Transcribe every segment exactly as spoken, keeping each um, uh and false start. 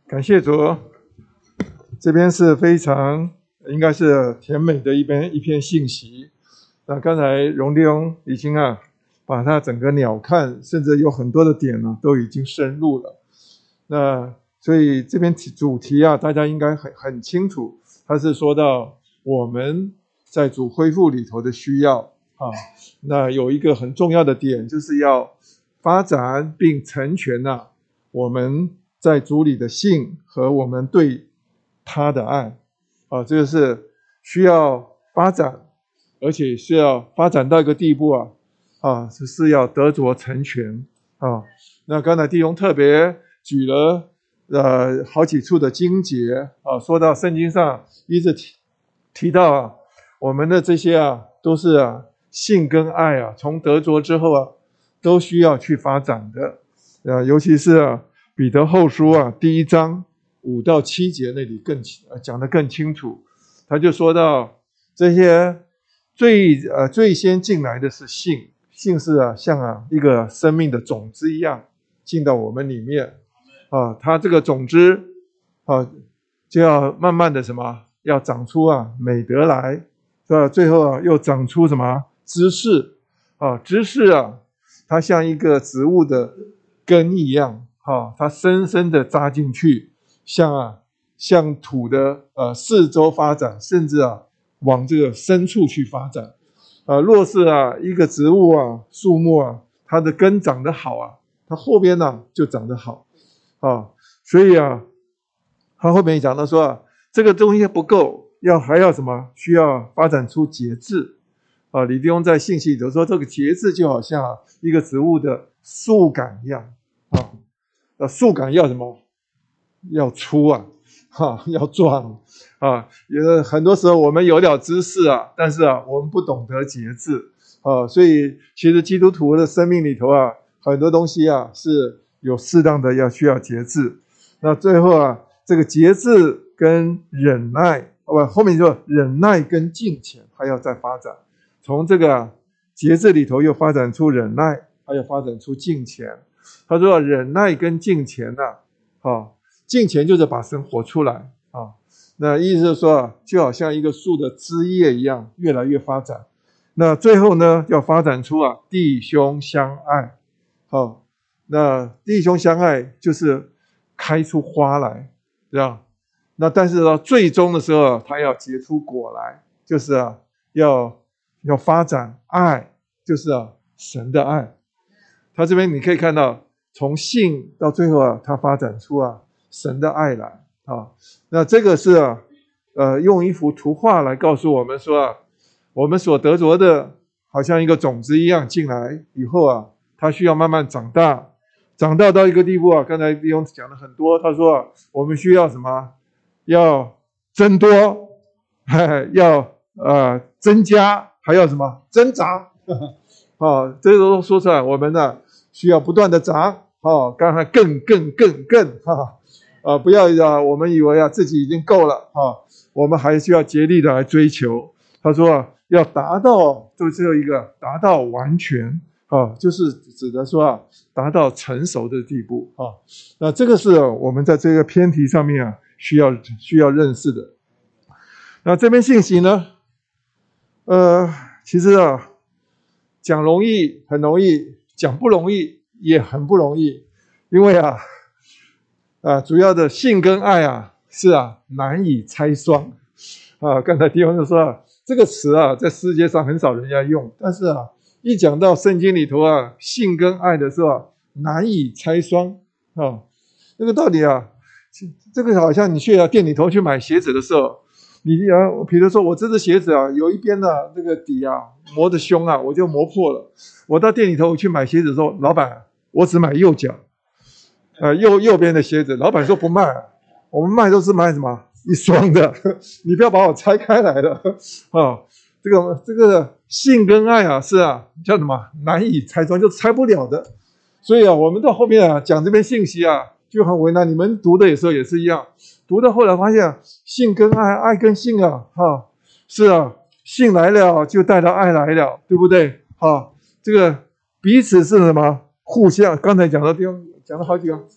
感谢主，这边是非常应该是甜美的一边一篇信息。那刚才荣弟兄已经啊把它整个鸟瞰，甚至有很多的点呢、啊、都已经深入了。那所以这边主题啊，大家应该很很清楚，它是说到我们在主恢复里头的需要啊。那有一个很重要的点，就是要发展并成全啊我们在主里的信和我们对他的爱啊，这个是需要发展，而且需要发展到一个地步啊啊，是要得着成全啊。那刚才弟兄特别举了呃好几处的经节啊，说到圣经上一直提提到啊，我们的这些啊都是啊信跟爱啊，从得着之后啊都需要去发展的啊，尤其是啊彼得后书啊第一章五到七节那里更讲得更清楚，他就说到这些最呃最先进来的是信，信是啊像啊一个生命的种子一样进到我们里面啊，它这个种子啊就要慢慢的什么要长出啊美德来，是吧？最后啊又长出什么知识啊，知识啊它像一个植物的根一样啊，它深深的扎进去，像啊向土的呃四周发展，甚至啊往这个深处去发展啊。若是啊一个植物啊树木啊，它的根长得好啊，它后边呢、啊、就长得好啊。所以啊，他后面讲到说啊，这个东西不够，要还要什么？需要发展出节制啊。李弟兄在信息里头说，这个节制就好像、啊、一个植物的树干一样啊。呃，树干要什么？要粗啊，哈，要壮啊。也很多时候我们有了知识啊，但是啊，我们不懂得节制啊。所以其实基督徒的生命里头啊，很多东西啊是有适当的要需要节制。那最后啊，这个节制跟忍耐，不，后面就忍耐跟敬虔还要再发展。从这个、啊、节制里头又发展出忍耐，还要发展出敬虔。他说、啊、忍耐跟敬虔呢、啊，啊，敬虔就是把神活出来啊。那意思是说啊，就好像一个树的枝叶一样，越来越发展。那最后呢，要发展出啊弟兄相爱。好、啊，那弟兄相爱就是开出花来，这样。那但是到最终的时候，他要结出果来，就是啊，要要发展爱，就是啊神的爱。他这边你可以看到，从信到最后啊，他发展出啊神的爱来啊。那这个是啊，呃，用一幅图画来告诉我们说啊，我们所得着的，好像一个种子一样进来以后啊，它需要慢慢长大，长大到一个地步啊。刚才弟兄讲了很多，他说、啊、我们需要什么？要增多，要呃增加，还要什么？增长。啊，这个都说出来，我们呢需要不断的长啊，刚才更更更更哈啊，不要啊，我们以为啊自己已经够了啊，我们还需要竭力的来追求。他说啊，要达到就只有一个达到完全啊，就是指的说啊，达到成熟的地步啊。那这个是我们在这个篇题上面啊需要需要认识的。那这边信息呢，呃，其实啊。讲容易很容易，讲不容易也很不容易，因为啊，啊，主要的性跟爱啊是啊难以拆双啊。刚才弟兄就说啊，这个词啊在世界上很少人家用，但是啊一讲到圣经里头啊性跟爱的时候、啊、难以拆双啊。那个道理啊，这个好像你去店里头去买鞋子的时候。你啊，比如说我这只鞋子啊，有一边的这个底啊磨得凶啊，我就磨破了。我到店里头去买鞋子的时候，老板，我只买右脚，呃，右右边的鞋子。老板说不卖，我们卖都是卖什么一双的，你不要把我拆开来了啊。这个这个性跟爱啊，是啊，叫什么难以拆穿，就拆不了的。所以啊，我们到后面啊讲这边信息啊，就很为难。你们读的时候也是一样。读到后来发现，性跟爱，爱跟性啊，哈，是啊，性来了就带到爱来了，对不对？哈，这个彼此是什么？互相。刚才讲的地方讲了好几个，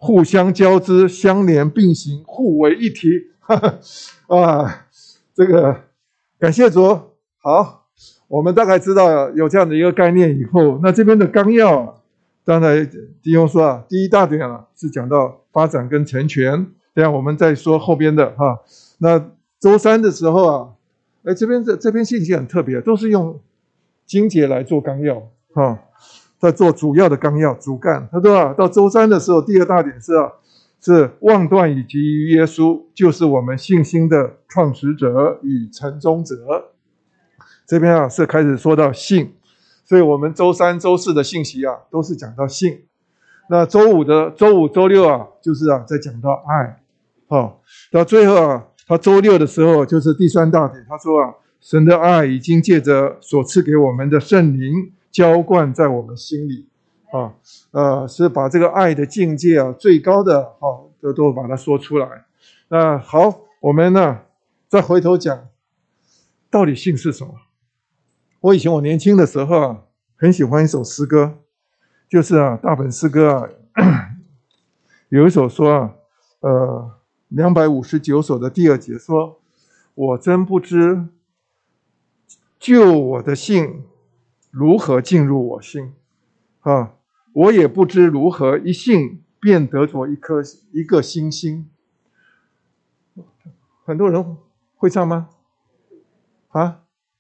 互相交织、相连并行、互为一体。啊，这个感谢主。好，我们大概知道有这样的一个概念以后，那这边的纲要啊，刚才弟兄说啊，第一大点啊是讲到发展跟成全，这样我们再说后边的哈。那周三的时候啊，哎，这边这这篇信息很特别，都是用经节来做纲要哈，在做主要的纲要主干。他说啊，到周三的时候，第二大点是啊。是望断以及于耶稣，就是我们信心的创始者与成终者。这边啊是开始说到信，所以我们周三、周四的信息啊都是讲到信。那周五的周五、周六啊，就是啊在讲到爱。好，到最后啊，他周六的时候就是第三大点，他说啊，神的爱已经借着所赐给我们的圣灵浇灌在我们心里。啊，呃，是把这个爱的境界啊，最高的啊，都都把它说出来。那好，我们呢再回头讲，到底信是什么？我以前我年轻的时候啊，很喜欢一首诗歌，就是啊大本诗歌啊，有一首说啊，呃，两百五十九首的第二节说，我真不知救我的信如何进入我心啊。我也不知如何一信便得着一颗一个星星。很多人会唱吗？啊？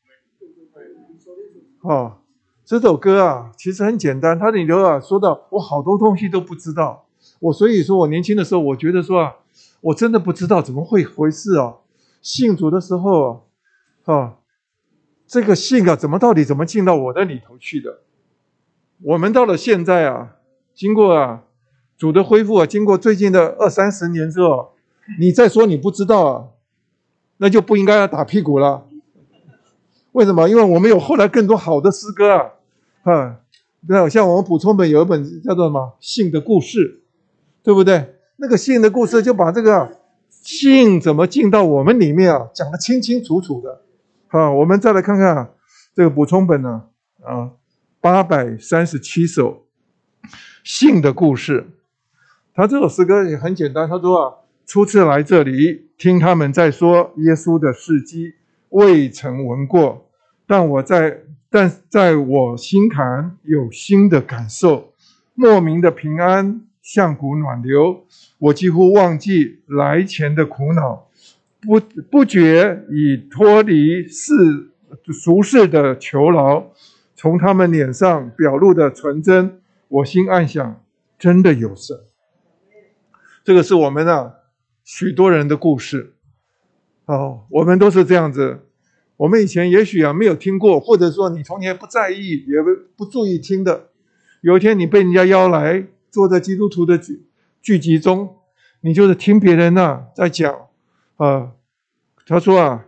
哦，这首歌啊，其实很简单。它里头啊说到，我好多东西都不知道。我所以说我年轻的时候，我觉得说啊，我真的不知道怎么会回事啊。信主的时候啊，这个信啊，怎么到底怎么进到我的里头去的？我们到了现在啊，经过啊主的恢复啊，经过最近的二三十年之后，你再说你不知道啊，那就不应该要打屁股了。为什么？因为我们有后来更多好的诗歌啊，啊，对，像我们补充本有一本叫做什么信的故事，对不对？那个信的故事就把这个信怎么进到我们里面啊，讲得清清楚楚的。啊，我们再来看看啊，这个补充本呢，啊。八百三十七首信的故事。他这首诗歌也很简单，他说啊，初次来这里听他们在说耶稣的事迹，未曾闻过，但我在但在我心坎有新的感受，莫名的平安像股暖流，我几乎忘记来前的苦恼，不不觉已脱离世俗世的囚牢，从他们脸上表露的纯真，我心暗想，真的有神。这个是我们啊许多人的故事。哦，我们都是这样子。我们以前也许啊没有听过，或者说你从前不在意，也不注意听的。有一天你被人家邀来，坐在基督徒的聚聚集中，你就是听别人啊在讲啊，他说啊，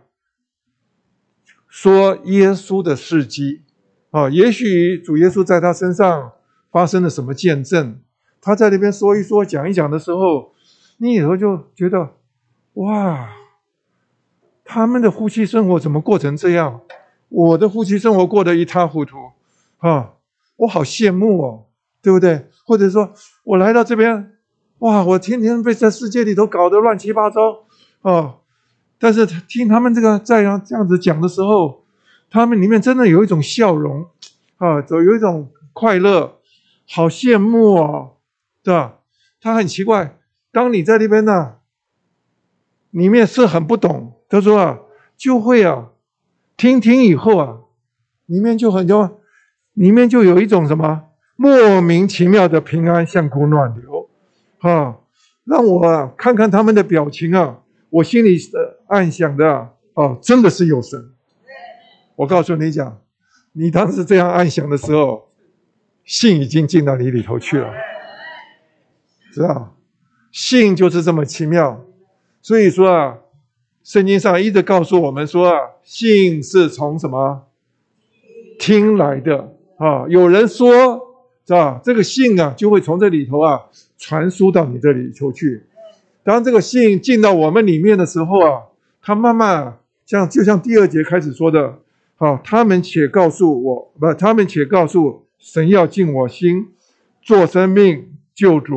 说耶稣的事迹。啊，也许主耶稣在他身上发生了什么见证，他在那边说一说讲一讲的时候，你以后就觉得哇，他们的夫妻生活怎么过成这样，我的夫妻生活过得一塌糊涂啊，我好羡慕哦，对不对？或者说我来到这边，哇，我天天被在世界里头搞得乱七八糟啊，但是听他们这个这样这样子讲的时候，他们里面真的有一种笑容啊，有一种快乐，好羡慕哦，对吧？他很奇怪，当你在那边呢、啊，里面是很不懂，他说啊，就会啊，听听以后啊，里面就很多，里面就有一种什么莫名其妙的平安，像股暖流啊，让我啊看看他们的表情啊，我心里暗想的啊，哦，真的是有神。我告诉你讲，你当时这样暗想的时候，信已经进到你里头去了，知道？信就是这么奇妙。所以说啊，圣经上一直告诉我们说啊，信是从什么听来的啊？有人说，知道这个信啊，就会从这里头啊传输到你这里头去。当这个信进到我们里面的时候啊，它慢慢像就像第二节开始说的。好，他们且告诉我，不，他们且告诉神要进我心，做生命救主，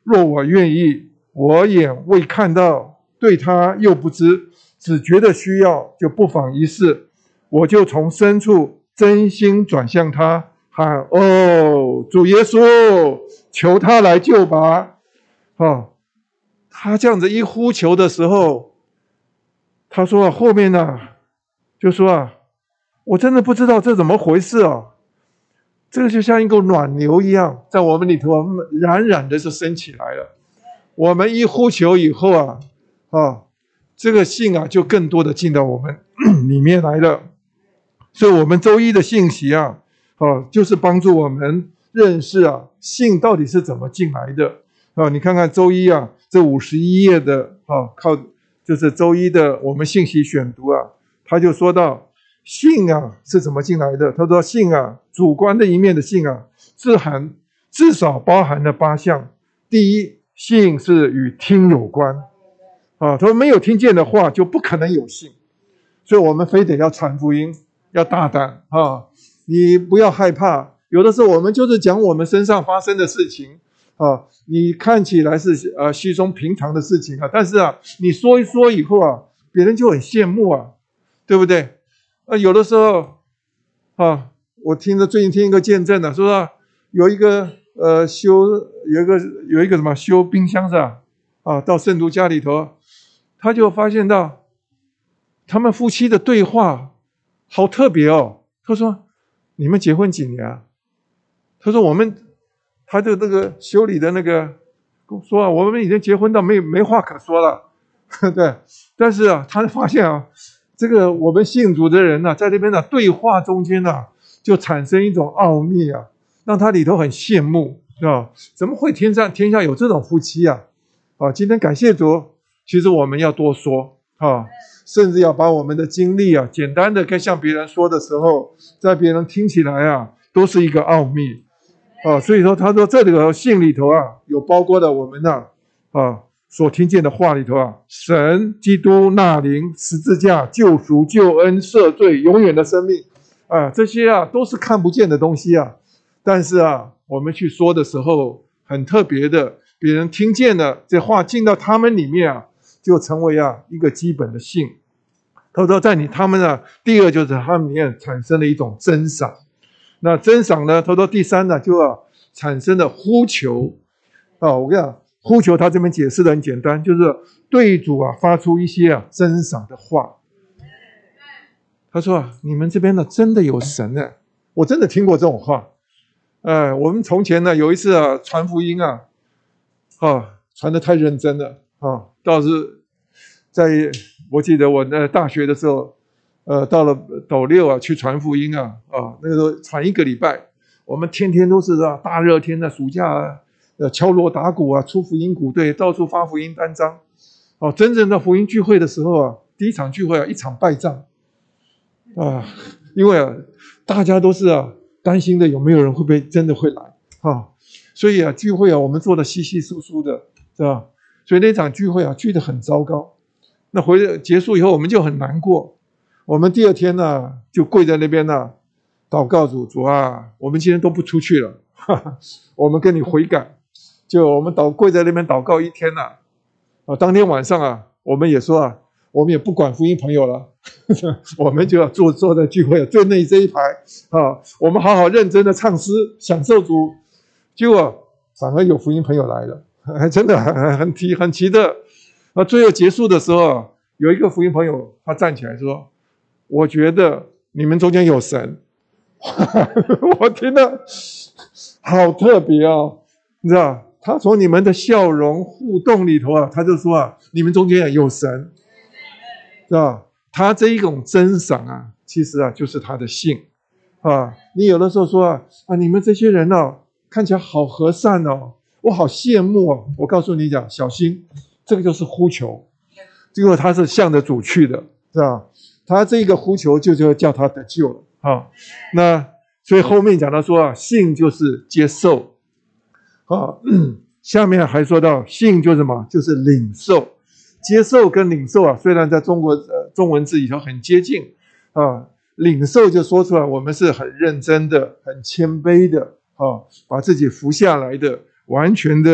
若我愿意，我眼未看到，对他又不知，只觉得需要，就不妨一试。我就从深处真心转向他，喊：哦，主耶稣，求他来救吧！哦，他这样子一呼求的时候，他说啊，后面啊，就说啊，我真的不知道这怎么回事啊！这个就像一个暖流一样，在我们里头冉冉的就升起来了。我们一呼求以后啊，啊，这个信啊就更多的进到我们里面来了。所以我们周一的信息啊，啊，就是帮助我们认识啊，信到底是怎么进来的啊。你看看周一啊，这五十一页的啊，靠就是周一的我们信息选读啊，他就说到信啊是怎么进来的。他说信啊，主观的一面的信啊，是含至少包含了八项。第一，信是与听有关啊，他说没有听见的话就不可能有信，所以我们非得要传福音。要大胆啊！你不要害怕。有的时候我们就是讲我们身上发生的事情啊，你看起来是呃稀松平常的事情啊，但是啊，你说一说以后啊，别人就很羡慕啊，对不对？啊，有的时候啊，我听着最近听一个见证啊，说啊，有一个呃修有一个有一个什么修冰箱是吧？啊，到圣徒家里头，他就发现到他们夫妻的对话。好特别哦！他说：“你们结婚几年啊？”他说：“我们，他就那个修理的那个说啊，我们已经结婚到没没话可说了，对。但是啊，他发现啊，这个我们信主的人呢、啊，在这边的对话中间呢、啊，就产生一种奥秘啊，让他里头很羡慕，是吧？怎么会天上天下有这种夫妻啊？啊，今天感谢主，其实我们要多说啊。”甚至要把我们的经历啊，简单的跟向别人说的时候，在别人听起来啊，都是一个奥秘啊。所以说，他说这个信里头啊，有包括了我们呐 啊, 啊所听见的话里头啊，神、基督、纳灵、十字架、救赎、救恩、赦罪、永远的生命啊，这些啊都是看不见的东西啊。但是啊，我们去说的时候，很特别的，别人听见了这话进到他们里面啊，就成为啊一个基本的信。他说在你他们呢，第二就是他们里面产生了一种珍赏。那珍赏呢，他说第三呢，就要产生了呼求啊。我跟你讲，呼求他这边解释的很简单，就是对主啊发出一些啊珍赏的话。他说啊，你们这边呢真的有神呢，我真的听过这种话。呃，我们从前呢有一次啊传福音啊，啊传得太认真了啊，倒是在我记得我在大学的时候，呃，到了斗六啊，去传福音啊，啊，那个时候传一个礼拜，我们天天都是啊，大热天的暑假啊，呃，敲锣打鼓啊，出福音鼓队，到处发福音单张，哦、啊，真正的福音聚会的时候啊，第一场聚会啊，一场败仗，啊，因为啊，大家都是啊，担心的有没有人会不会真的会来啊，所以啊，聚会啊，我们做的稀稀疏疏的，是吧？所以那场聚会啊，聚得很糟糕。那回来结束以后，我们就很难过。我们第二天呢，就跪在那边呢，祷告主主啊，我们今天都不出去了，哈哈，我们跟你悔改。就我们祷跪在那边祷告一天了，啊，当天晚上啊，我们也说啊，我们也不管福音朋友了，我们就要坐坐在聚会最内这一排啊，我们好好认真的唱诗，享受主。结果反而有福音朋友来了，还真的很很奇很奇特。那最后结束的时候，有一个福音朋友他站起来说：“我觉得你们中间有神。”我听了好特别哦，你知道，他从你们的笑容互动里头啊，他就说啊，你们中间有神，是吧？他这一种珍赏啊，其实啊就是他的信啊。你有的时候说啊，啊你们这些人哦，看起来好和善哦，我好羡慕哦。我告诉你讲，小心。这个就是呼求，结果他是向着主去的，是吧？他这个呼求就就叫他得救了啊。那所以后面讲到说啊，信就是接受啊。下面还说到信就是什么？就是领受。接受跟领受啊，虽然在中国呃中文字里头很接近啊，领受就说出来，我们是很认真的、很谦卑的啊，把自己服下来的，完全的。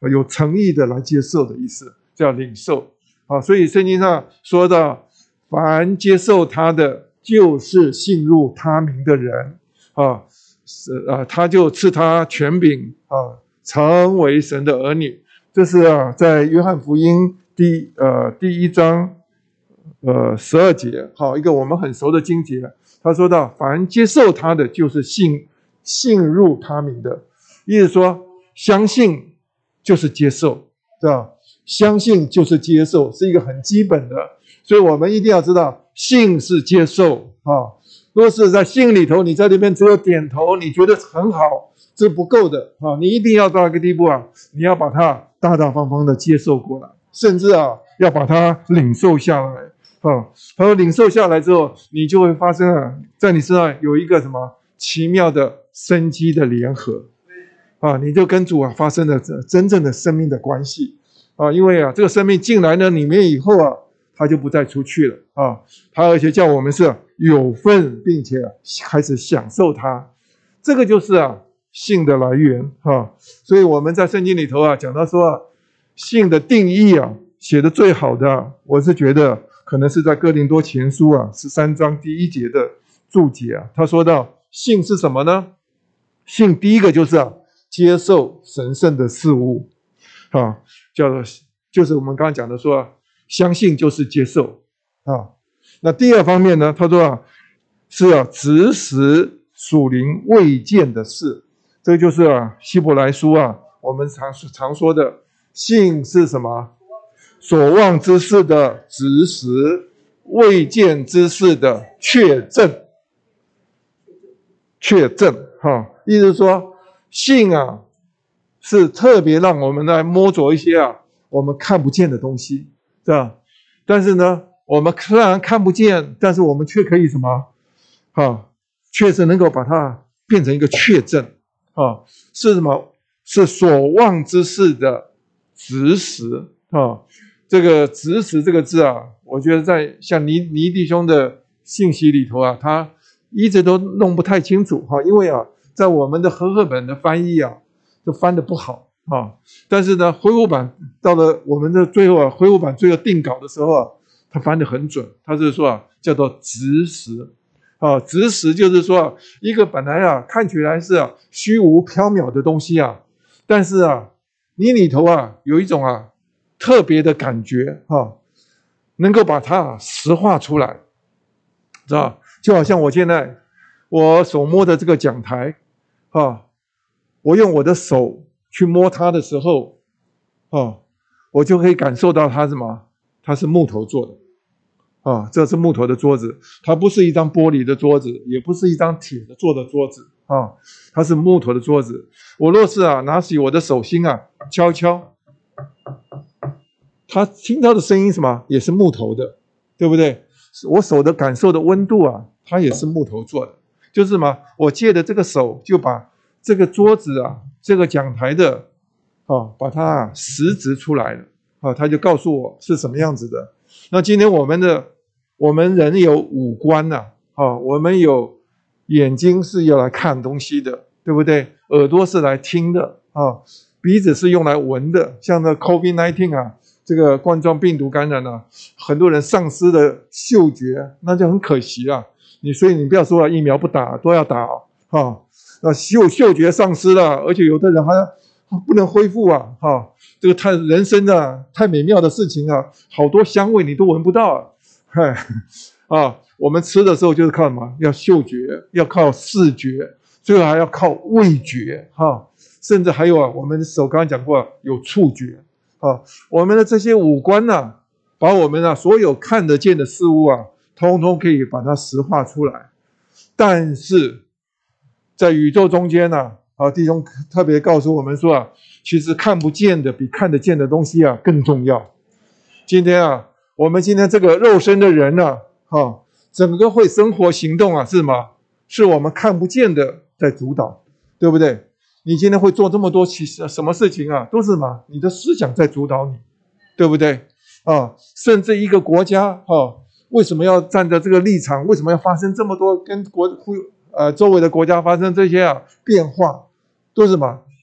有诚意的来接受的意思，叫领受啊。所以圣经上说到，凡接受他的，就是信入他名的人啊，是啊，他就赐他权柄啊，成为神的儿女。这是啊，在约翰福音第呃第一章呃十二节，好，一个我们很熟的经节。他说到，凡接受他的，就是信信入他名的，意思说，相信就是接受，对吧？相信就是接受，是一个很基本的，所以我们一定要知道，信是接受啊。若是在信里头，你在那边只有点头，你觉得很好，这不够的啊！你一定要到一个地步啊，你要把它大大方方的接受过来，甚至啊，要把它领受下来啊。他说领受下来之后，你就会发生啊，在你身上有一个什么奇妙的生机的联合啊，你就跟主啊发生了真正的生命的关系啊，因为啊，这个生命进来了里面以后啊，他就不再出去了啊，他而且叫我们是有份，并且开始享受它，这个就是啊信的来源啊。所以我们在圣经里头啊讲到说啊，信的定义啊写的最好的啊，我是觉得可能是在哥林多前书啊十三章第一节的注解啊，他说到信是什么呢？信第一个就是啊接受神圣的事物啊，叫做就是我们刚刚讲的说啊，相信就是接受啊。那第二方面呢，他说啊，是啊指使属灵未见的事，这就是啊希伯来书啊，我们常常说的信是什么？所望之事的指使，未见之事的确证。确证哈，意思是说，信啊是特别让我们来摸着一些啊我们看不见的东西，对吧？但是呢，我们虽然看不见，但是我们却可以什么？啊，确实能够把它变成一个确证啊，是什么？是所望之事的指使啊。这个指使这个字啊，我觉得在像倪倪弟兄的信息里头啊，他一直都弄不太清楚哈，因为啊，在我们的和合本的翻译啊，都翻得不好啊。但是呢，恢复版到了我们的最后啊，恢复版最后定稿的时候啊，他翻得很准，他是说啊，叫做指使啊，指使就是说啊，一个本来啊看起来是啊虚无缥缈的东西啊，但是啊，你里头啊有一种啊特别的感觉啊，能够把它啊实化出来，知道？就好像我现在我手摸的这个讲台啊，我用我的手去摸它的时候啊，我就可以感受到它什么？它是木头做的啊，这是木头的桌子，它不是一张玻璃的桌子，也不是一张铁的做的桌子啊，它是木头的桌子。我若是啊拿起我的手心啊敲敲，它听到的声音什么？也是木头的，对不对？我手的感受的温度啊，它也是木头做的，就是什么？我借的这个手就把这个桌子啊，这个讲台的啊，把它啊实质出来了啊，它就告诉我是什么样子的。那今天我们的我们人有五官呐、啊，啊，我们有眼睛是要来看东西的，对不对？耳朵是来听的啊，鼻子是用来闻的，像那 COVID 十九 啊。这个冠状病毒感染了、啊，很多人丧失了嗅觉，那就很可惜啊。你所以你不要说啊，疫苗不打都要打啊，哈，那嗅嗅觉丧失了，而且有的人还不能恢复啊，哈，这个太人生啊，太美妙的事情啊，好多香味你都闻不到啊，嗨，啊，我们吃的时候就是靠什么？要嗅觉，要靠视觉，最后还要靠味觉，哈，甚至还有啊，我们手刚刚讲过有触觉。啊，我们的这些五官呢、啊，把我们啊所有看得见的事物啊，通通可以把它实化出来。但是在宇宙中间呢、啊，啊，弟兄特别告诉我们说啊，其实看不见的比看得见的东西啊更重要。今天啊，我们今天这个肉身的人呢、啊，啊，整个会生活行动啊是什么？是我们看不见的在主导，对不对？你今天会做这么多其实什么事情啊，都是什么？你的思想在主导你，对不对？啊，甚至一个国家啊，为什么要站在这个立场？为什么要发生这么多跟国呃周围的国家发生这些啊变化？都是什么？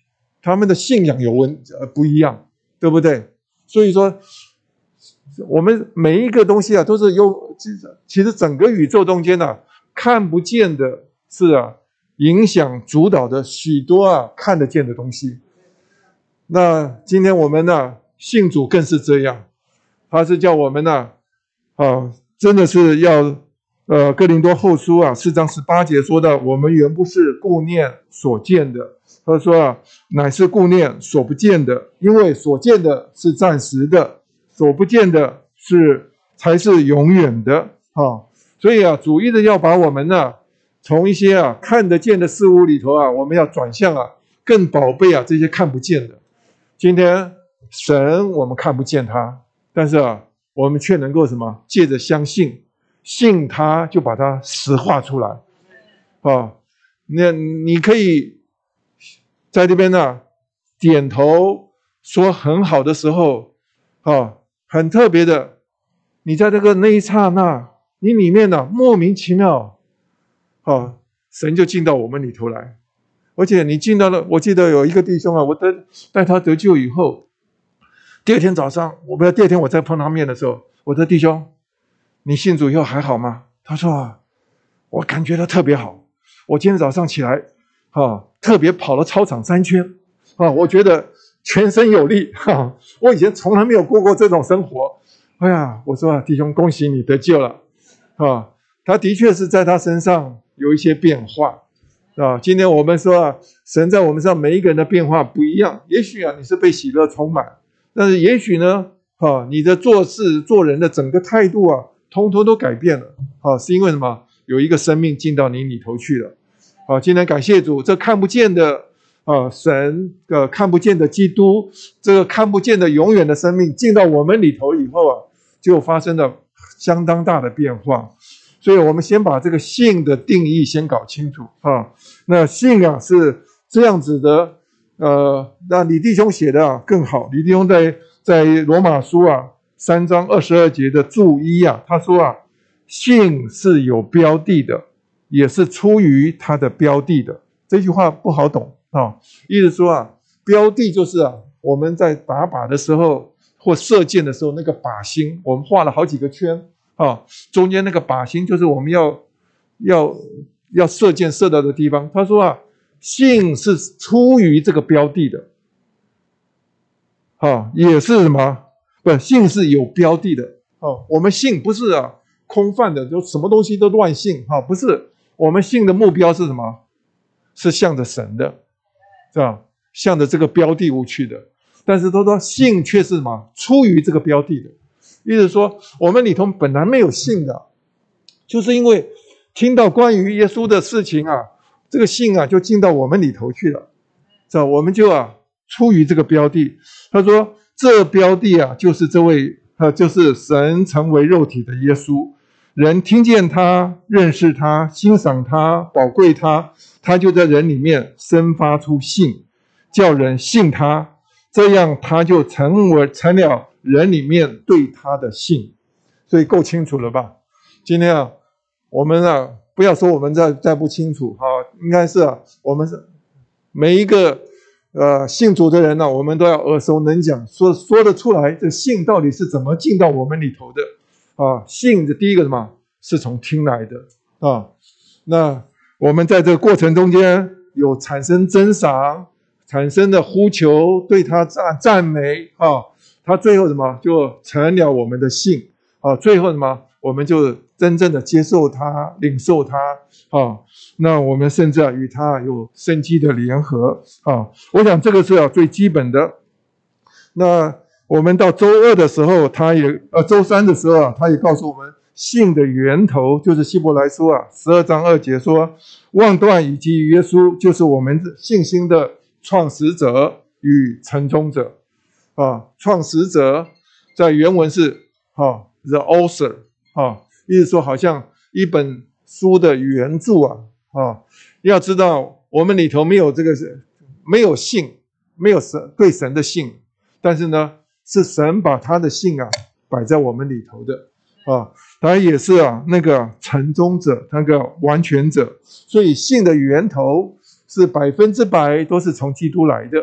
他们的信仰有问呃不一样，对不对？所以说，我们每一个东西啊，都是有其实整个宇宙中间啊，看不见的是啊，影响主导的许多啊看得见的东西。那今天我们呢、啊，信主更是这样，他是叫我们呢、啊，啊，真的是要。呃，哥林多后书啊，四章十八节说到，我们原不是顾念所见的，他说啊，乃是顾念所不见的，因为所见的是暂时的，所不见的是才是永远的啊。所以啊，主一直要把我们呢、啊，从一些啊看得见的事物里头啊，我们要转向啊更宝贝啊这些看不见的。今天神我们看不见他，但是啊，我们却能够什么？借着相信。信他就把它实化出来啊！那你可以在这边呢点头说很好的时候啊，很特别的，你在这个那一刹那，你里面呢莫名其妙啊，神就进到我们里头来，而且你进到了，我记得有一个弟兄啊，我得带他得救以后，第二天早上，我不知道第二天我再碰他面的时候，我的弟兄。你信主以后还好吗？他说啊，我感觉到特别好。我今天早上起来，啊，特别跑了操场三圈，啊，我觉得全身有力，哈，我以前从来没有过过这种生活。哎呀，我说啊，弟兄，恭喜你得救了，啊，他的确是在他身上有一些变化，啊，今天我们说啊，神在我们身上每一个人的变化不一样，也许啊你是被喜乐充满，但是也许呢，啊，你的做事做人的整个态度啊。通通都改变了，啊，是因为什么？有一个生命进到你里头去了，啊，今天感谢主，这看不见的啊神，呃，看不见的基督，这个看不见的永远的生命进到我们里头以后啊，就发生了相当大的变化。所以我们先把这个信的定义先搞清楚啊。那信啊是这样子的，呃，那李弟兄写的啊更好，李弟兄在在罗马书啊。三章二十二节的注一啊，他说啊，信是有标的的，也是出于他的标的的。这句话不好懂啊，意思说啊，标的就是啊，我们在打靶的时候或射箭的时候，那个靶心，我们画了好几个圈啊，中间那个靶心就是我们要要要射箭射到的地方。他说啊，信是出于这个标的的，啊，也是什么？不，信是有标的的哦。我们信不是啊空泛的，就什么东西都乱信哈、哦，不是。我们信的目标是什么？是向着神的，是吧？向着这个标的物去的。但是他说信却是什么？出于这个标的的，意思说我们里头本来没有信的，就是因为听到关于耶稣的事情啊，这个信啊就进到我们里头去了，是吧？我们就啊出于这个标的。他说。这标的啊，就是这位，呃，就是神成为肉体的耶稣。人听见他，认识他，欣赏他，宝贵他，他就在人里面生发出信，叫人信他，这样他就成为成了人里面对他的信。所以够清楚了吧？今天啊，我们啊，不要说我们再再不清楚哈、啊，应该是啊，我们是每一个。呃，信主的人呢、啊，我们都要耳熟能详，说说得出来，这信到底是怎么进到我们里头的啊？信的第一个什么，是从听来的啊。那我们在这个过程中间有产生珍赏，产生的呼求，对他赞赞美啊，他最后什么就成了我们的信啊。最后什么，我们就真正的接受他，领受他啊。那我们甚至啊与他有生机的联合啊，我想这个是啊最基本的。那我们到周二的时候，他也呃周三的时候啊，他也告诉我们信的源头就是希伯来书啊十二章二节说，望断以及耶稣就是我们信心的创始者与成终者啊。创始者在原文是啊 the author 啊，意思说好像一本书的原著啊。啊，要知道我们里头没有这个没有信，没有神对神的信，但是呢，是神把他的信啊摆在我们里头的啊，他也是啊那个成终者，那个完全者，所以信的源头是百分之百都是从基督来的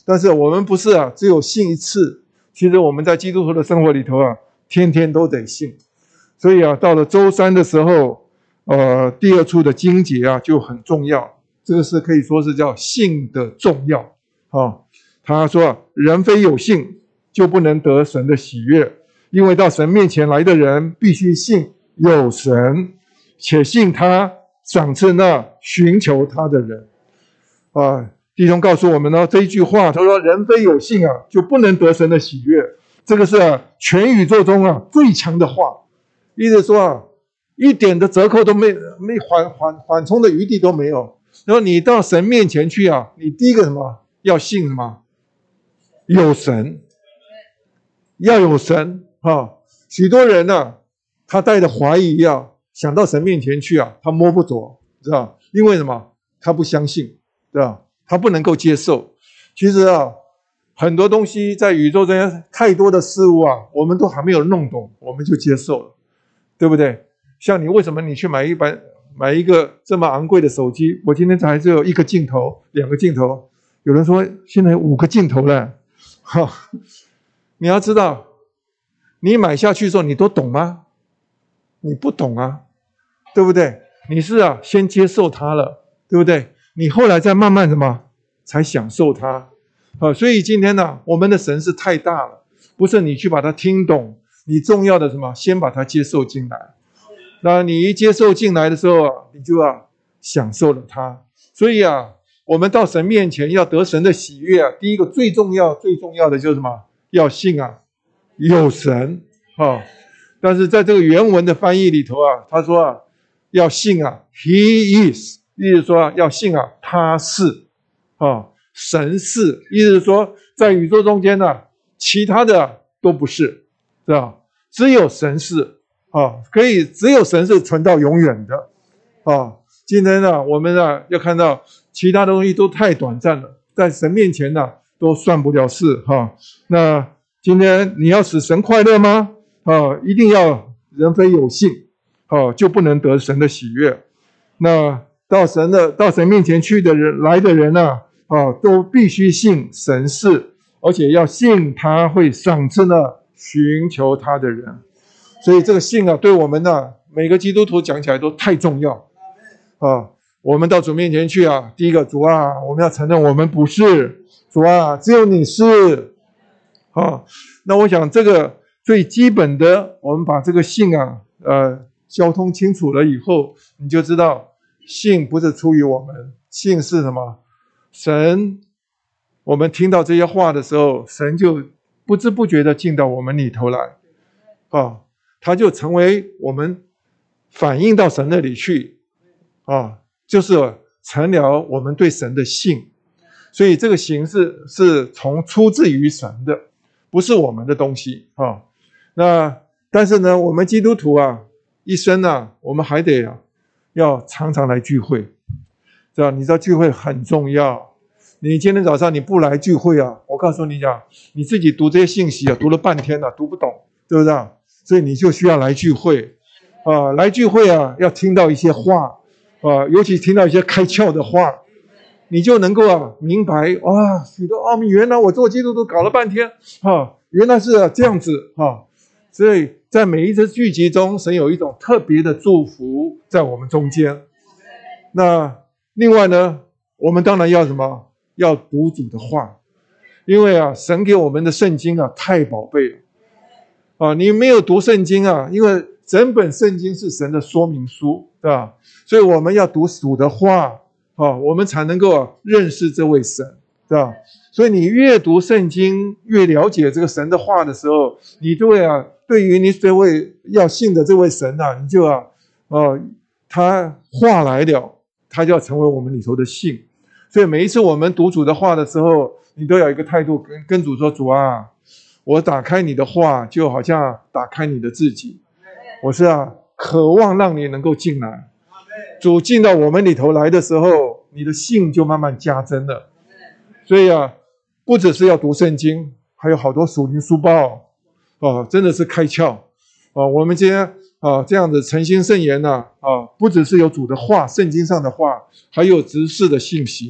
但是我们不是啊，只有信一次。其实我们在基督徒的生活里头啊，天天都得信。所以啊，到了周三的时候，呃，第二处的经节啊就很重要。这个是可以说是叫信的重要啊。他说啊，人非有信，就不能得神的喜悦，因为到神面前来的人，必须信有神，且信他赏赐那寻求他的人。啊，弟兄告诉我们呢，这一句话，他说人非有信啊，就不能得神的喜悦。这个是啊，全宇宙中啊最强的话，意思说啊，一点的折扣都没没缓缓缓冲的余地都没有。然后你到神面前去啊，你第一个什么要信什么？有神，要有神啊！许多人呢、啊，他带着怀疑啊，想到神面前去啊，他摸不着，知道？因为什么？他不相信，对吧？他不能够接受。其实啊，很多东西在宇宙中太多的事物啊，我们都还没有弄懂，我们就接受了，对不对？像你为什么你去买一本买一个这么昂贵的手机？我今天才只有一个镜头，两个镜头，有人说现在五个镜头了。哈，你要知道，你买下去的时候，你都懂吗？你不懂啊，对不对？你是啊，先接受它了，对不对？你后来再慢慢什么，才享受它。啊，所以今天呢，我们的神是太大了，不是你去把它听懂，你重要的什么，先把它接受进来。那你一接受进来的时候啊，你就要享受了它。所以啊，我们到神面前要得神的喜悦啊，第一个最重要最重要的就是什么？要信啊，有神啊。但是在这个原文的翻译里头啊，他说啊，要信啊 ，He is， 意思说啊，要信啊，他是啊，神是，意思是说在宇宙中间呢、啊，其他的都不是，是吧？只有神是啊，可以只有神是存到永远的啊。今天呢，我们呢要看到其他的东西都太短暂了，在神面前呢都算不了事哈。那今天你要使神快乐吗？啊，一定要人非有信，啊，就不能得神的喜悦。那到神的到神面前去的人来的人呢，啊，都必须信神是，而且要信他会赏赐那寻求他的人。所以这个信啊，对我们呢每个基督徒讲起来都太重要。啊，我们到主面前去啊，第一个，主啊，我们要承认我们不是，主啊，只有你是。啊，那我想这个最基本的，我们把这个信啊，呃，交通清楚了以后，你就知道信不是出于我们，信是什么？神，我们听到这些话的时候，神就不知不觉的进到我们里头来，啊，他就成为我们反映到神那里去。啊，就是成了我们对神的信，所以这个形式是从出自于神的，不是我们的东西啊。那但是呢，我们基督徒啊，一生啊，我们还得啊，要常常来聚会，知道？你知道聚会很重要。你今天早上你不来聚会啊，我告诉你讲，你自己读这些信息啊，读了半天了、啊，读不懂，对不对？所以你就需要来聚会啊，来聚会啊，要听到一些话。啊，尤其听到一些开窍的话，你就能够啊明白哇，许多奥秘，原来我做基督徒搞了半天，啊，原来是这样子啊。所以在每一次聚集中，神有一种特别的祝福在我们中间。那另外呢，我们当然要什么？要读主的话，因为啊，神给我们的圣经啊太宝贝了啊，你没有读圣经啊，因为整本圣经是神的说明书，对吧？所以我们要读主的话啊，我们才能够、啊、认识这位神，对吧？所以你越读圣经，越了解这个神的话的时候，你就会啊，对于你这位要信的这位神啊，你就啊，呃，他话来了，他就要成为我们里头的信。所以每一次我们读主的话的时候，你都有一个态度跟跟主说：主啊，我打开你的话，就好像打开你的自己，我是啊，渴望让你能够进来。主进到我们里头来的时候，你的信就慢慢加增了。所以啊，不只是要读圣经，还有好多属灵书报啊，真的是开窍啊！我们今天啊这样子诚心圣言呢 啊, 啊，不只是有主的话，圣经上的话，还有执事的信息。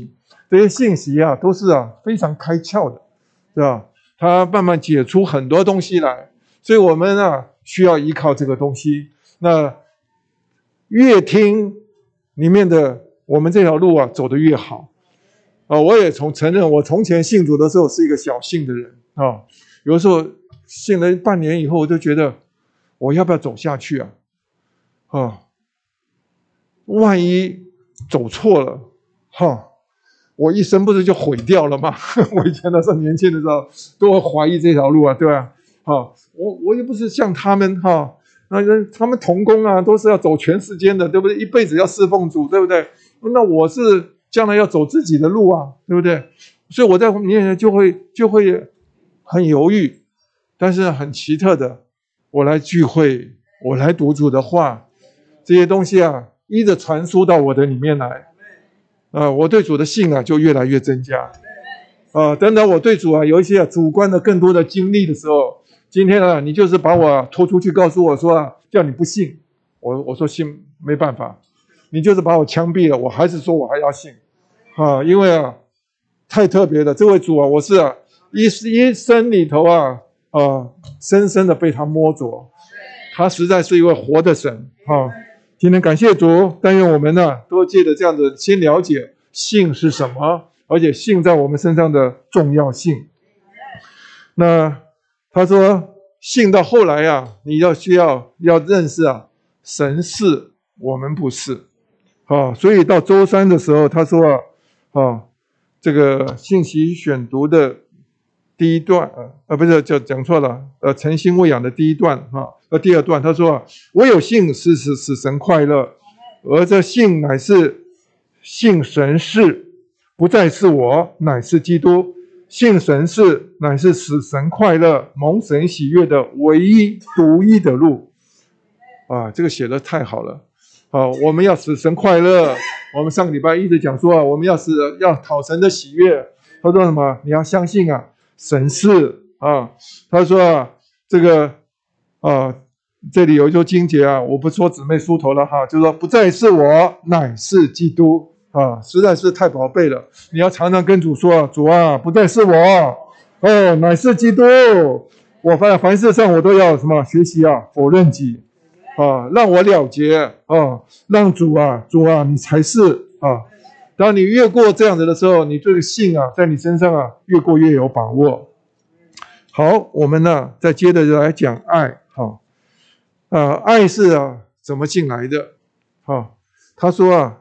这些信息啊，都是啊非常开窍的，是吧？它慢慢解出很多东西来，所以我们啊需要依靠这个东西。那越听里面的，我们这条路啊走得越好啊。我也从承认，我从前信主的时候是一个小信的人啊，有的时候信了半年以后，我就觉得我要不要走下去啊？啊，万一走错了，哈，我一生不是就毁掉了吗？我以前的时候年轻的时候都会怀疑这条路啊，对吧？好，我我也不是像他们哈，那人他们同工啊，都是要走全世间的，对不对？一辈子要侍奉主，对不对？那我是将来要走自己的路啊，对不对？所以我在面前就会就会很犹豫，但是很奇特的，我来聚会，我来读主的话，这些东西啊，依着传输到我的里面来，啊，我对主的信啊就越来越增加，啊，等等我对主啊有一些、啊、主观的更多的经历的时候，今天啊你就是把我、啊、拖出去告诉我说啊，叫你不信，我我说信没办法，你就是把我枪毙了，我还是说我还要信，啊，因为啊太特别了，这位主啊，我是啊一一生里头啊啊深深的被他摸着，他实在是一位活的神啊。今天感谢主，但愿我们呢都借着这样的先了解信是什么，而且信在我们身上的重要性。那他说信到后来啊，你要需要要认识啊，神是我们不是啊，所以到周三的时候，他说啊啊这个信息选读的第一段啊，呃，不是，就讲错了。呃，诚心喂养的第一段哈，呃，第二段他说啊，我有信使使使神快乐，而这信乃是信神是，不再是我，乃是基督。信神是乃是使神快乐、蒙神喜悦的唯一独一的路。啊，这个写得太好了。啊，我们要使神快乐。我们上个礼拜一直讲说啊，我们要使要讨神的喜悦。他说什么？你要相信啊。神是啊，他说啊，这个啊，这里有一句经节啊，我不说姊妹梳头了哈，就是说不再是我，乃是基督啊，实在是太宝贝了。你要常常跟主说，主啊，不再是我，哦，乃是基督。我凡凡事上我都要什么学习啊，否认己啊，让我了结啊，让主啊，主啊，你才是啊。当你越过这样子的时候，你这个信啊，在你身上啊，越过越有把握。好，我们呢，再接着来讲爱。好，呃，爱是啊，怎么进来的？好，他说啊，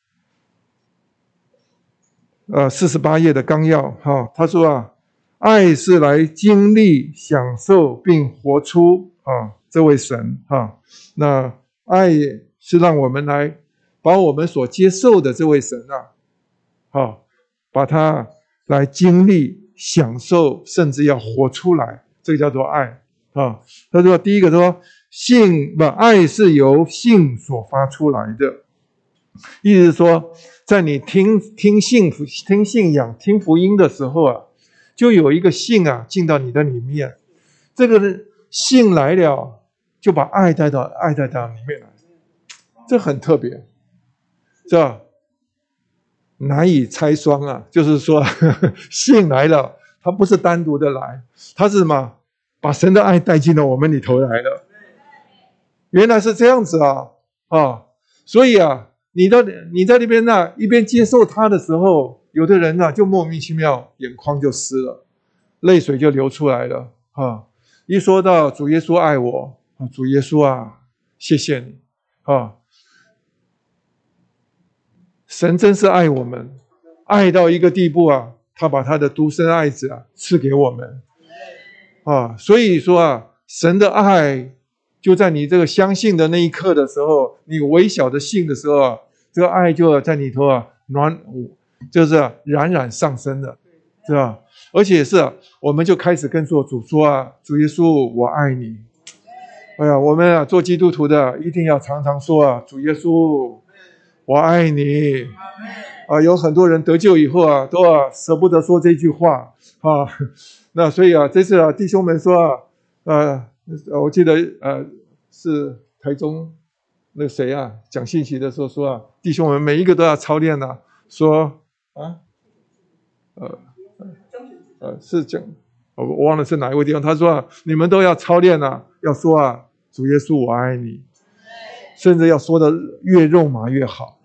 呃，四十八页的纲要，哈，他说啊，爱是来经历、享受并活出啊这位神哈。那爱是让我们来。把我们所接受的这位神啊，好，把它来经历、享受，甚至要活出来，这个叫做爱啊。他说，第一个说信不爱是由信所发出来的，意思是说，在你听听信听信仰、听福音的时候啊，就有一个信啊进到你的里面，这个信来了，就把爱带到爱带到里面来，这很特别。这难以拆双啊，就是说呵呵信来了，它不是单独的来，它是什么？把神的爱带进了我们里头来了。原来是这样子啊啊！所以啊，你的你在那边呢、啊，一边接受他的时候，有的人呢、啊、就莫名其妙眼眶就湿了，泪水就流出来了啊！一说到主耶稣爱我啊，主耶稣啊，谢谢你啊！神真是爱我们，爱到一个地步啊，他把他的独生爱子啊赐给我们啊，所以说啊，神的爱就在你这个相信的那一刻的时候，你微小的信的时候啊，这个爱就在里头啊暖，就是啊冉冉上升了，是吧？而且是啊，我们就开始跟做主说啊，主耶稣，我爱你。哎呀，我们啊做基督徒的一定要常常说啊，主耶稣。我爱你啊！有很多人得救以后啊，都啊舍不得说这句话啊。那所以啊，这次啊，弟兄们说啊，呃，我记得呃是台中那谁啊讲信息的时候说啊，弟兄们每一个都要操练啊，说啊呃呃是讲我我忘了是哪一个地方，他说啊，你们都要操练啊，要说啊，主耶稣我爱你，甚至要说的越肉麻越好。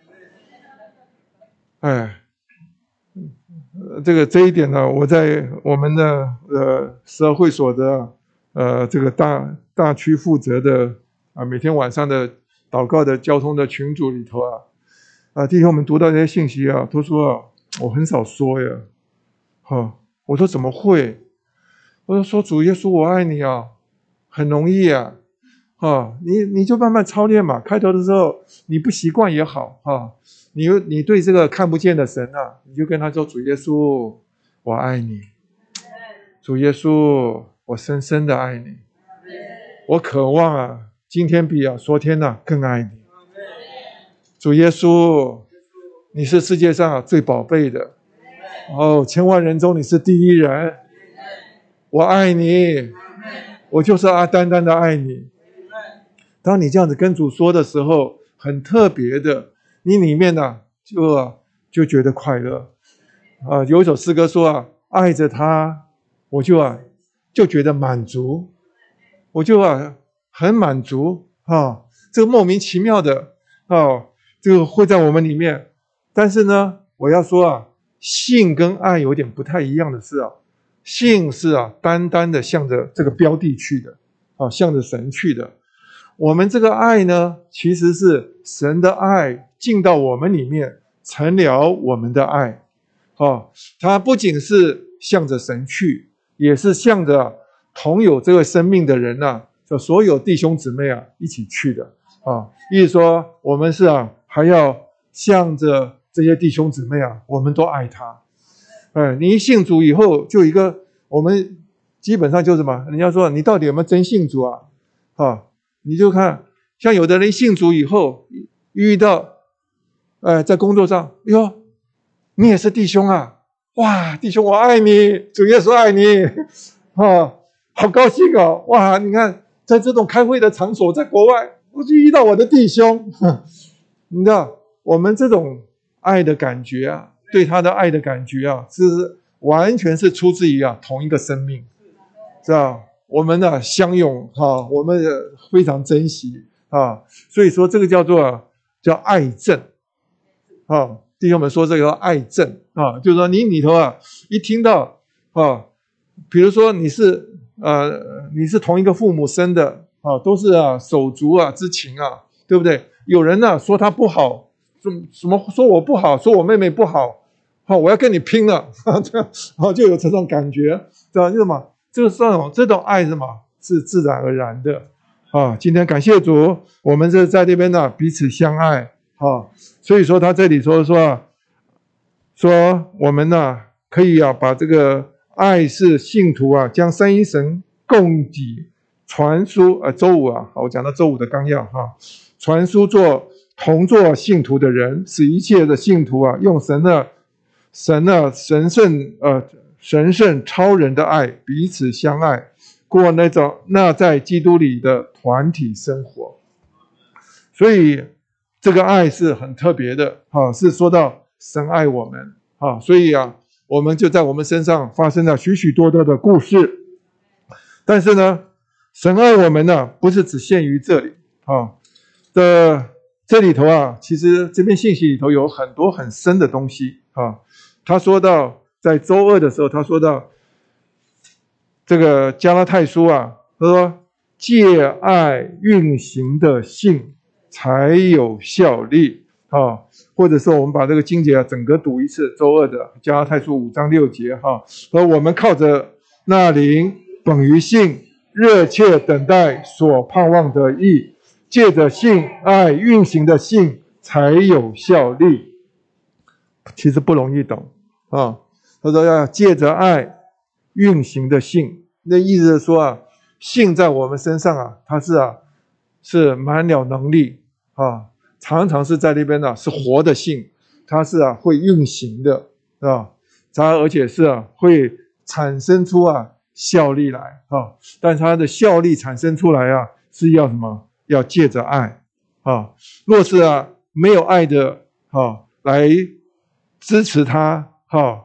哎，这个这一点呢，我在我们的呃十二会所的呃这个大大区负责的啊，每天晚上的祷告的交通的群组里头啊，啊弟兄们读到这些信息啊，都说啊，我很少说呀，哈、哦，我说怎么会？我说说主耶稣我爱你啊，很容易啊，啊，你你就慢慢操练嘛。开头的时候你不习惯也好啊，你你对这个看不见的神啊，你就跟他说主耶稣我爱你，主耶稣我深深的爱你，我渴望啊今天比啊昨天啊更爱你。主耶稣你是世界上最宝贝的哦，千万人中你是第一人，我爱你，我就是啊单单的爱你。当你这样子跟主说的时候，很特别的，你里面呢、啊、就啊就觉得快乐啊。有一首诗歌说啊，爱着他，我就啊就觉得满足，我就啊很满足啊。这个莫名其妙的啊，这个会在我们里面。但是呢，我要说啊，性跟爱有点不太一样的是啊，性是啊单单的向着这个标的去的啊，向着神去的。我们这个爱呢，其实是神的爱进到我们里面，成了我们的爱。哦，它不仅是向着神去，也是向着同有这个生命的人啊，就所有弟兄姊妹啊一起去的啊。意思说，我们是啊，还要向着这些弟兄姊妹啊，我们都爱他。哎，你一信主以后，就一个我们基本上就是什么？人家说你到底有没有真信主啊？啊。你就看，像有的人信主以后，遇到，呃，在工作上，哟，你也是弟兄啊，哇，弟兄我爱你，主耶稣爱你，啊，好高兴哦，哇，你看，在这种开会的场所，在国外，我就遇到我的弟兄，你知道，我们这种爱的感觉啊，对他的爱的感觉啊，是完全是出自于啊同一个生命，知道？我们呢、啊、相拥哈、啊，我们非常珍惜啊，所以说这个叫做叫爱证啊。弟兄们说这个爱证啊，就是说你里头啊一听到啊，比如说你是呃你是同一个父母生的啊，都是啊手足啊之情啊，对不对？有人呢、啊、说他不好，什什么说我不好，说我妹妹不好，好、啊、我要跟你拼了，啊、这样啊就有这种感觉，知道是什么？这个这种这种爱是什么？是自然而然的啊！今天感谢主，我们是在这边呢彼此相爱啊。所以说他这里说说说我们呢可以啊把这个爱是信徒啊将三一神供给传输呃周五啊，我讲到周五的纲要哈，传输做同做信徒的人，使一切的信徒啊用神的神的神圣呃。神圣超人的爱，彼此相爱，过那种那在基督里的团体生活。所以这个爱是很特别的啊，是说到神爱我们啊，所以啊，我们就在我们身上发生了许许多多的故事。但是呢，神爱我们呢，不是只限于这里啊的这里头啊，其实这篇信息里头有很多很深的东西啊。他说到。在周二的时候，他说到这个加拉太书啊，他说借爱运行的信才有效力啊，或者说我们把这个经节啊整个读一次，周二的加拉太书五章六节哈，说我们靠着那灵本于信，热切等待所盼望的义，借着信爱运行的信才有效力。其实不容易懂啊。他说要借着爱运行的信，那意思是说啊，信在我们身上啊，它是啊是满了能力啊，常常是在那边呢、啊、是活的信，它是啊会运行的啊，它而且是啊会产生出啊效力来啊，但它的效力产生出来啊是要什么？要借着爱啊，若是啊没有爱的啊来支持它啊。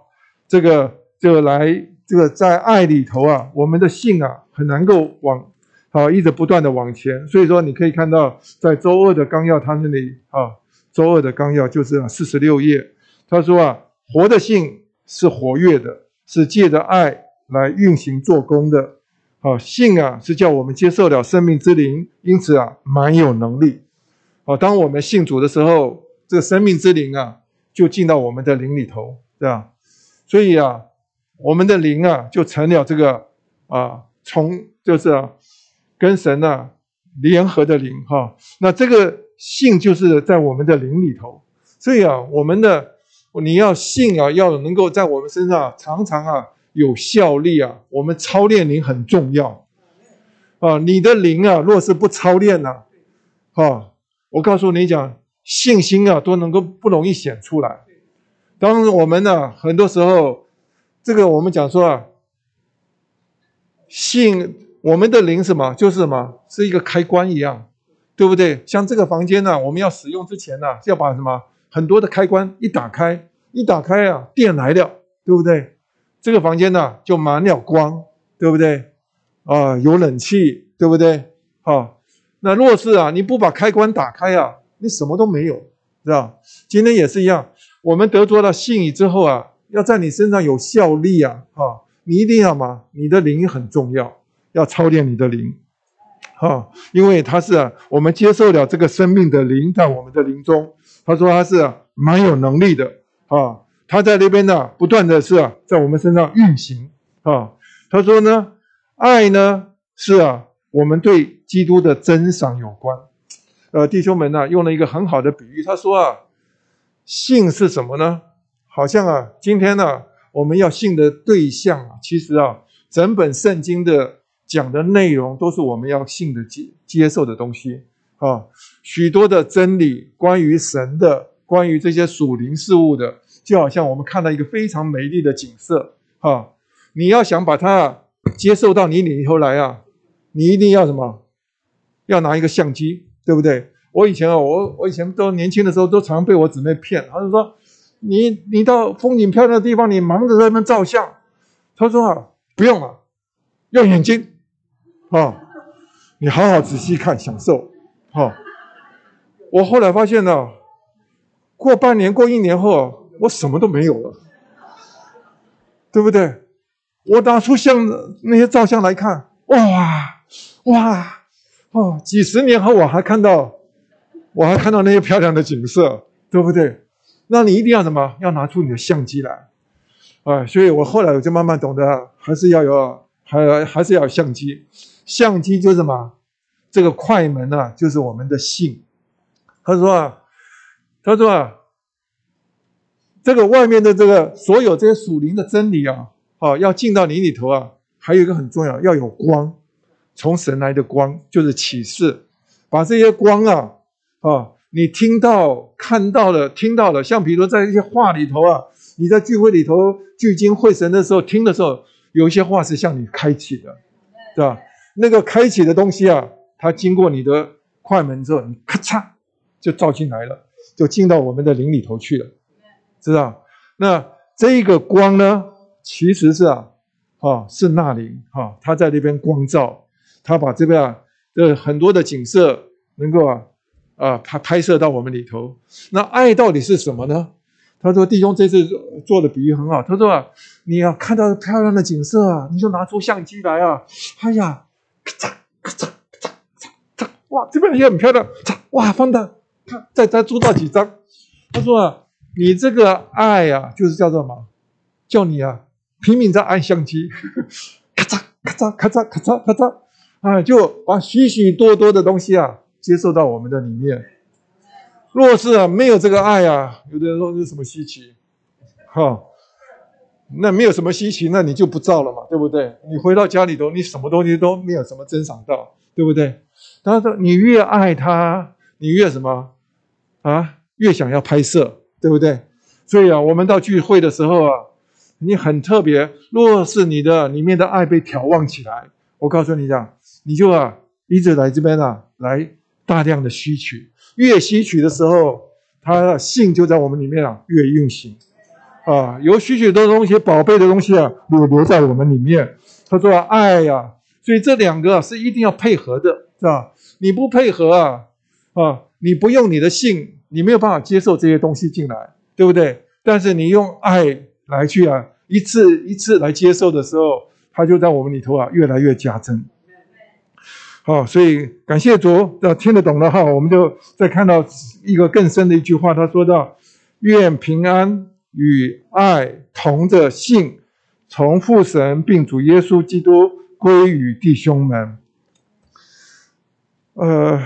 这个这个来这个在爱里头啊，我们的信啊很难够往啊一直不断的往前。所以说你可以看到在周二的纲要他那里啊，周二的纲要就是四十六页，他说啊，活的信是活跃的，是借着爱来运行做工的。啊，信啊是叫我们接受了生命之灵，因此啊蛮有能力。啊，当我们信主的时候，这个生命之灵啊就进到我们的灵里头，对吧？所以啊，我们的灵啊就成了这个啊从就是啊跟神啊联合的灵哈。那这个信就是在我们的灵里头，所以啊，我们的你要信啊，要能够在我们身上常常啊有效力啊，我们操练灵很重要啊。你的灵啊，若是不操练呢、啊，啊，我告诉你讲，信心啊都能够不容易显出来。当我们呢、啊，很多时候，这个我们讲说啊，信我们的灵什么，就是什么，是一个开关一样，对不对？像这个房间呢、啊，我们要使用之前呢、啊，要把什么很多的开关一打开，一打开啊，电来了，对不对？这个房间呢、啊、就满了光，对不对？啊，有冷气，对不对？啊，那若是啊你不把开关打开啊，你什么都没有，是吧？今天也是一样，我们得着了信以之后啊，要在你身上有效力啊，啊，你一定要嘛，你的灵很重要，要操练你的灵，啊，因为他是啊，我们接受了这个生命的灵在我们的灵中，他说他是、啊、蛮有能力的啊。他在那边呢，不断的是啊，在我们身上运行啊。他说呢，爱呢是啊，我们对基督的珍赏有关。呃，弟兄们呢、啊，用了一个很好的比喻，他说啊，信是什么呢？好像啊，今天呢、啊，我们要信的对象啊，其实啊，整本圣经的讲的内容都是我们要信的接接受的东西啊。许多的真理，关于神的，关于这些属灵事物的。就好像我们看到一个非常美丽的景色啊，你要想把它接受到你里头来啊，你一定要什么？要拿一个相机，对不对？我以前啊，我我以前都年轻的时候都常被我姊妹骗，他就说你你到风景漂亮的地方，你忙着在那边照相，他说啊不用了，要眼睛啊，你好好仔细看享受啊。我后来发现呢、啊，过半年过一年后啊。我什么都没有了，对不对？我拿出相那些照相来看，哇哇哦，几十年后我还看到，我还看到那些漂亮的景色，对不对？那你一定要什么？要拿出你的相机来，啊！所以我后来我就慢慢懂得，还是要有，还还是要有相机。相机就是什么？这个快门啊，就是我们的信。他说啊，他说啊。这个外面的这个所有这些属灵的真理啊，啊，要进到你里头啊，还有一个很重要，要有光，从神来的光就是启示，把这些光啊，啊，你听到、看到了、听到了，像比如说在一些话里头啊，你在聚会里头聚精会神的时候听的时候，有一些话是向你开启的，对吧？那个开启的东西啊，它经过你的快门之后，你咔嚓就照进来了，就进到我们的灵里头去了。知道？那这个光呢，其实是啊，啊是那灵啊，他在那边光照，他把这边啊的很多的景色能够啊啊拍拍摄到我们里头。那爱到底是什么呢？他说弟兄这次做的比喻很好，他说啊，你要看到漂亮的景色啊，你就拿出相机来啊，哎呀，咔嚓咔嚓咔嚓咔嚓，哇，这边也很漂亮，哇，放大，看再再做到几张。他说啊。你这个爱啊，就是叫做什么？叫你啊，拼命在按相机，咔嚓咔嚓咔嚓咔嚓咔嚓，啊，就把许许多多的东西啊接受到我们的里面。若是啊没有这个爱啊，有的人说这是什么稀奇？哈、哦，那没有什么稀奇，那你就不造了嘛，对不对？你回到家里头，你什么东西都没有什么珍赏到，对不对？他说你越爱他，你越什么啊？越想要拍摄。对不对？所以啊，我们到聚会的时候啊，你很特别。若是你的里面的爱被挑旺起来，我告诉你讲，你就啊一直来这边啊，来大量的吸取。越吸取的时候，它的性就在我们里面啊越运行啊，有许许多多东西宝贝的东西啊，留留在我们里面。他说爱呀、啊，所以这两个、啊、是一定要配合的，是吧？你不配合啊，啊，你不用你的性，你没有办法接受这些东西进来，对不对？但是你用爱来去啊，一次一次来接受的时候，它就在我们里头啊越来越加增。好、哦，所以感谢主，要听得懂了哈，我们就再看到一个更深的一句话，他说到：愿平安与爱同着性，从父神并主耶稣基督归于弟兄们。呃，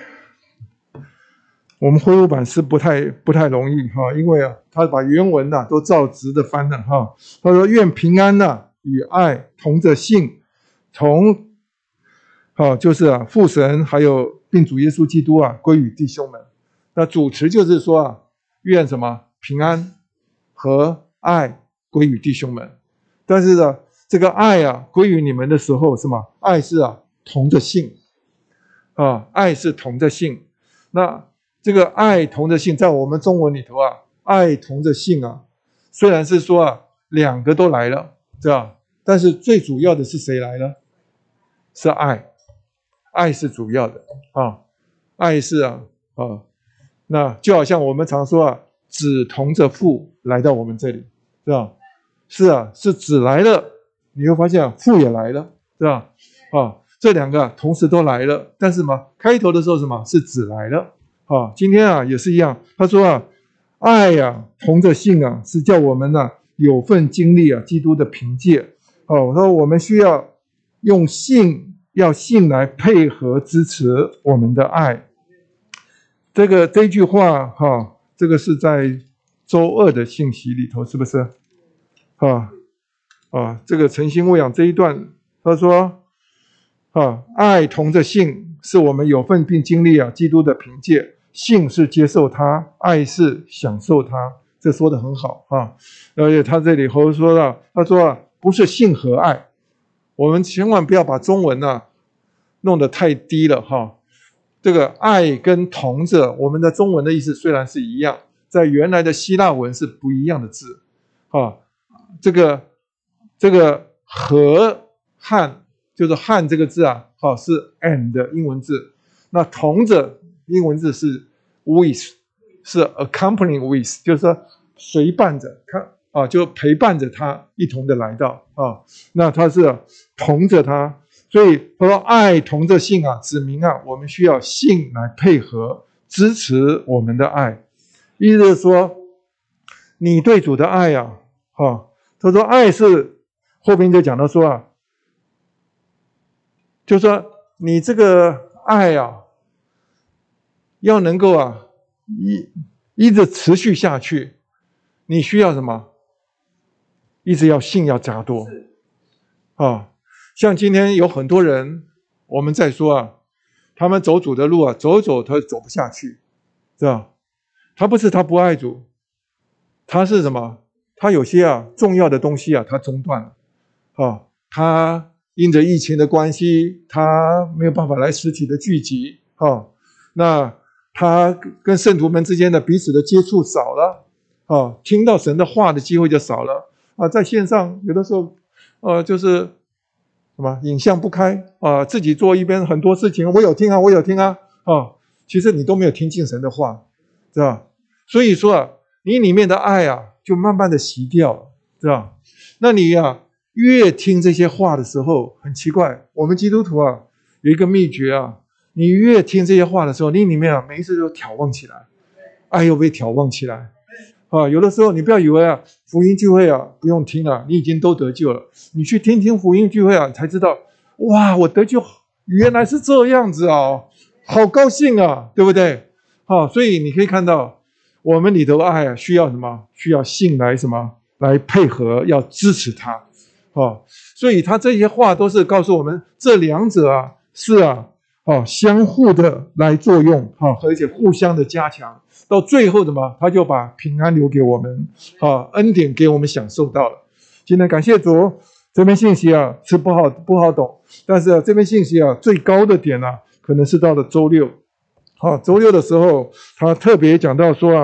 我们恢复版是不太不太容易哈，因为啊，他把原文呐、啊、都照直的翻了哈。他说：愿平安呐、啊、与爱同着性，从啊就是啊父神还有并主耶稣基督啊归于弟兄们。那主词就是说啊，愿什么平安和爱归于弟兄们。但是呢，这个爱啊归于你们的时候，什么？爱是啊同着性啊，爱是同着性。那这个爱同着性，在我们中文里头啊，爱同着性啊，虽然是说啊两个都来了，对吧？但是最主要的是谁来了？是爱，爱是主要的啊，爱是啊啊，那就好像我们常说啊，子同着父来到我们这里，是吧？是啊，是子来了，你会发现啊，父也来了，是吧？啊，这两个、啊、同时都来了，但是嘛，开头的时候什么是子来了？啊，今天啊也是一样，他说啊，爱呀、啊、同着性啊，是叫我们呢、啊、有份经历啊基督的凭借。哦、啊，我说我们需要用性，要性来配合支持我们的爱。这个这句话哈、啊，这个是在周二的信息里头，是不是？啊啊，这个诚心喂养这一段，他说啊，爱同着性，是我们有份并经历啊基督的凭借。性是接受他，爱是享受他，这说得很好啊。而且他这里头说到，他说啊，不是性和爱，我们千万不要把中文啊弄得太低了哈。这个爱跟同着，我们的中文的意思虽然是一样，在原来的希腊文是不一样的字啊。这个这个和和就是和这个字啊，好是 and 的英文字，那同着英文字是 with， 是 accompany with， 就是说随伴着他啊，就陪伴着他一同的来到啊。那他是同着他，所以他说爱同着性啊，指明啊我们需要性来配合支持我们的爱。意思是说，你对主的爱啊，啊，他说爱是后边就讲到说啊，就说你这个爱啊。要能够啊一一直持续下去，你需要什么？一直要信要加多啊！像今天有很多人，我们在说啊，他们走主的路啊，走走他走不下去，是吧？他不是他不爱主，他是什么？他有些啊重要的东西啊，他中断了啊，他因着疫情的关系，他没有办法来实体的聚集啊，那。他跟圣徒们之间的彼此的接触少了啊，听到神的话的机会就少了啊，在线上有的时候呃就是什么影像不开啊，自己做一边很多事情，我有听啊我有听啊啊，其实你都没有听进神的话，是吧？所以说啊，你里面的爱啊就慢慢的熄掉了，是吧？那你啊越听这些话的时候，很奇怪，我们基督徒啊有一个秘诀啊，你越听这些话的时候，你里面啊每一次都挑旺起来，爱又被挑旺起来啊！有的时候你不要以为啊福音聚会啊不用听了，你已经都得救了，你去听听福音聚会啊，才知道哇，我得救原来是这样子啊，好高兴啊，对不对？啊，所以你可以看到我们里头的爱啊需要什么？需要信来什么来配合，要支持他啊！所以他这些话都是告诉我们，这两者啊是啊。哦，相互的来作用，哈，而且互相的加强，到最后的嘛，他就把平安留给我们，啊，恩典给我们享受到了。今天感谢主，这篇信息啊是不好不好懂，但是、啊、这篇信息啊最高的点啊，可能是到了周六，好、啊，周六的时候他特别讲到说啊，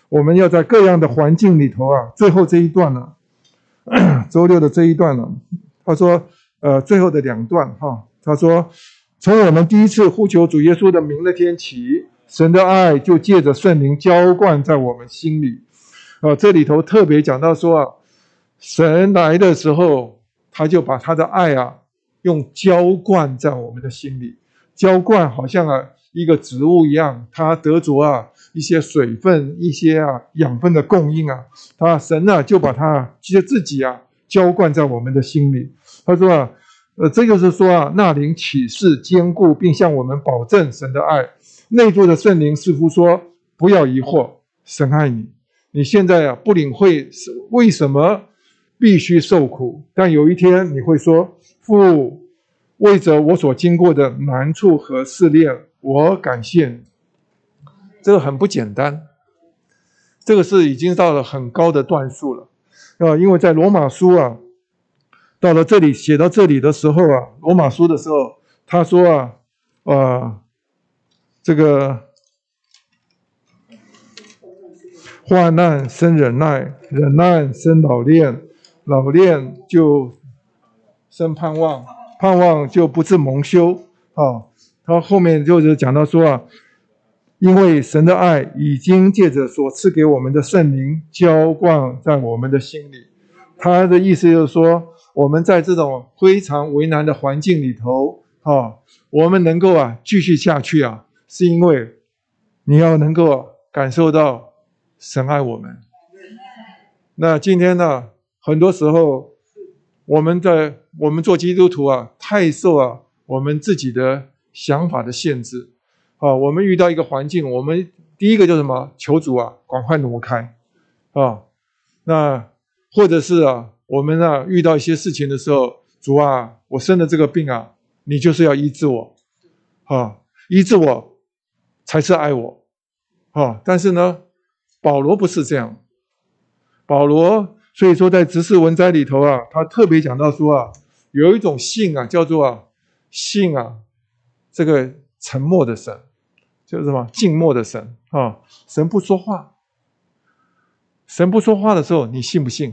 我们要在各样的环境里头啊，最后这一段呢、啊，周六的这一段呢、啊，他说，呃，最后的两段哈、啊，他说，从我们第一次呼求主耶稣的名那天起，神的爱就借着圣灵浇灌在我们心里。啊，这里头特别讲到说啊，神来的时候，他就把他的爱啊，用浇灌在我们的心里。浇灌好像啊一个植物一样，它得着啊一些水分、一些啊养分的供应啊，他神啊就把它就自己啊浇灌在我们的心里。他说啊，呃，这就是说啊，那灵启示坚固，并向我们保证神的爱。内住的圣灵似乎说：不要疑惑，神爱你。你现在啊不领会为什么必须受苦，但有一天你会说：父，为着我所经过的难处和试炼，我感谢你。这个很不简单，这个是已经到了很高的段数了啊！因为在罗马书啊，到了这里写到这里的时候啊，罗马书的时候，他说啊，呃，这个患难生忍耐，忍耐生老练，老练就生盼望，盼望就不致蒙羞啊。他后面就是讲到说啊，因为神的爱已经借着所赐给我们的圣灵浇灌在我们的心里。他的意思就是说，我们在这种非常为难的环境里头啊，我们能够啊继续下去啊，是因为你要能够感受到神爱我们。那今天呢，很多时候我们在我们做基督徒啊，太受啊我们自己的想法的限制啊。我们遇到一个环境，我们第一个就是什么？求主啊，赶快挪开啊。那或者是啊，我们啊遇到一些事情的时候，主啊，我生的这个病啊，你就是要医治我啊，医治我才是爱我啊。但是呢，保罗不是这样。保罗所以说在执事文摘里头啊，他特别讲到说啊，有一种信啊，叫做啊信啊，这个沉默的神，就是什么静默的神啊，神不说话。神不说话的时候，你信不信？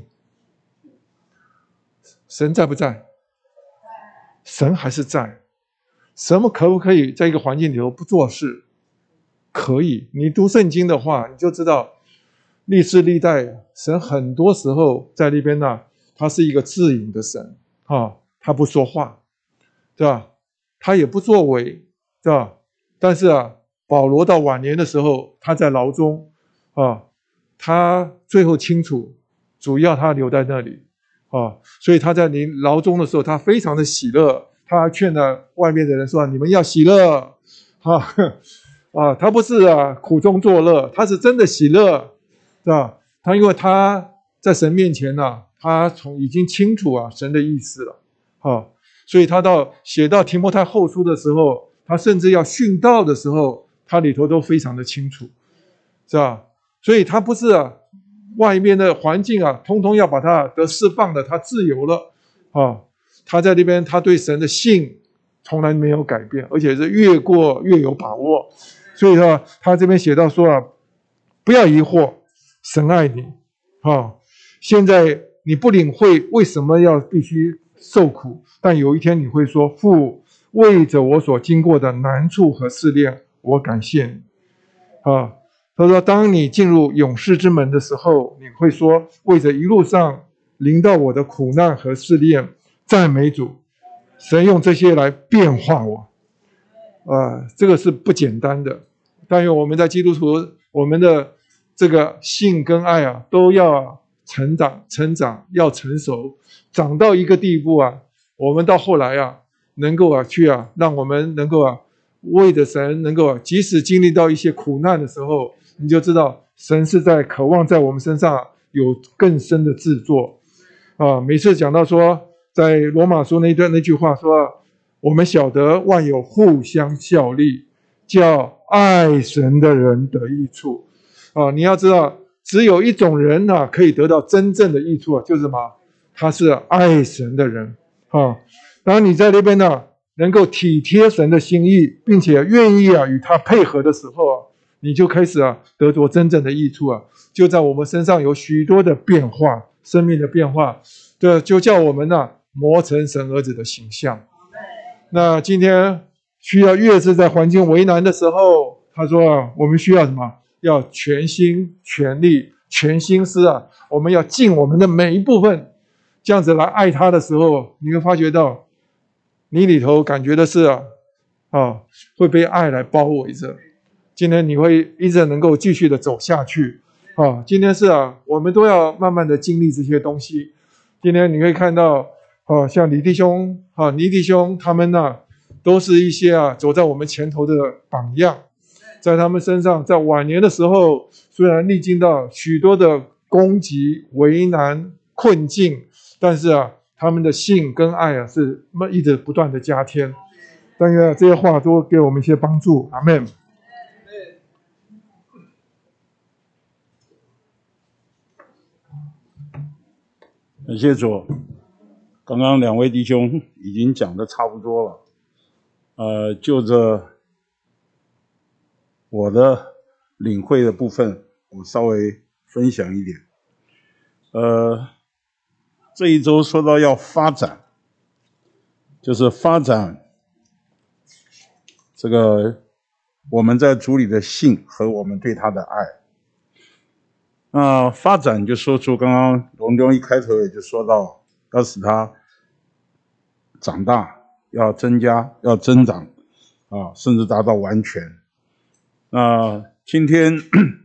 神在不在？神还是在。神可不可以在一个环境里头不做事？可以。你读圣经的话，你就知道历世历代神很多时候在那边呢、啊，他是一个自隐的神啊，他不说话，对吧？他也不作为，对吧？但是啊，保罗到晚年的时候，他在牢中啊，他最后清楚主要他留在那里啊，所以他在临牢中的时候，他非常的喜乐，他劝了外面的人说：你们要喜乐啊啊！他不是啊苦中作乐，他是真的喜乐，对吧？他因为他在神面前呢、啊，他从已经清楚啊神的意思了啊，所以他到写到提摩太后书的时候，他甚至要殉道的时候，他里头都非常的清楚，是吧？所以他不是啊外面的环境啊通通要把他得释放的，他自由了啊。他在那边他对神的信从来没有改变，而且是越过越有把握。所以说他这边写到说啊，不要疑惑，神爱你啊。现在你不领会为什么要必须受苦，但有一天你会说：父，为着我所经过的难处和试炼，我感谢你啊。他说当你进入勇士之门的时候，你会说：为着一路上临到我的苦难和试炼，赞美主，神用这些来变化我啊，这个是不简单的。但愿我们在基督徒，我们的这个信跟爱啊，都要成长成长，要成熟，长到一个地步啊，我们到后来啊能够啊去啊让我们能够啊为着神能够啊，即使经历到一些苦难的时候，你就知道神是在渴望在我们身上有更深的制作啊。每次讲到说在罗马书那一段那句话说，我们晓得万有互相效力，叫爱神的人得益处啊。你要知道只有一种人啊可以得到真正的益处啊，就是什么？他是爱神的人啊。当你在那边呢能够体贴神的心意，并且愿意啊与他配合的时候啊， 你就开始啊得着真正的益处啊，就在我们身上有许多的变化，生命的变化，对，就叫我们啊磨成神儿子的形象。那今天需要越是在环境为难的时候，他说啊，我们需要什么？要全心全力全心思啊，我们要尽我们的每一部分，这样子来爱他的时候，你会发觉到你里头感觉的是啊，啊会被爱来包围着。今天你会一直能够继续的走下去啊！今天是啊，我们都要慢慢的经历这些东西。今天你可以看到啊，像李弟兄啊、倪弟兄他们呢、啊，都是一些啊走在我们前头的榜样。在他们身上，在晚年的时候，虽然历经到许多的攻击、为难、困境，但是啊，他们的信跟爱啊是一直不断的加添。但愿、啊、这些话都给我们一些帮助。阿们。 感谢主，刚刚两位弟兄已经讲的差不多了，呃，就着我的领会的部分，我稍微分享一点。呃，这一周说到要发展，就是发展这个我们在主里的信和我们对他的爱。那发展就说出刚刚龙中一开头也就说到，要使他长大，要增加，要增长啊，甚至达到完全。那今天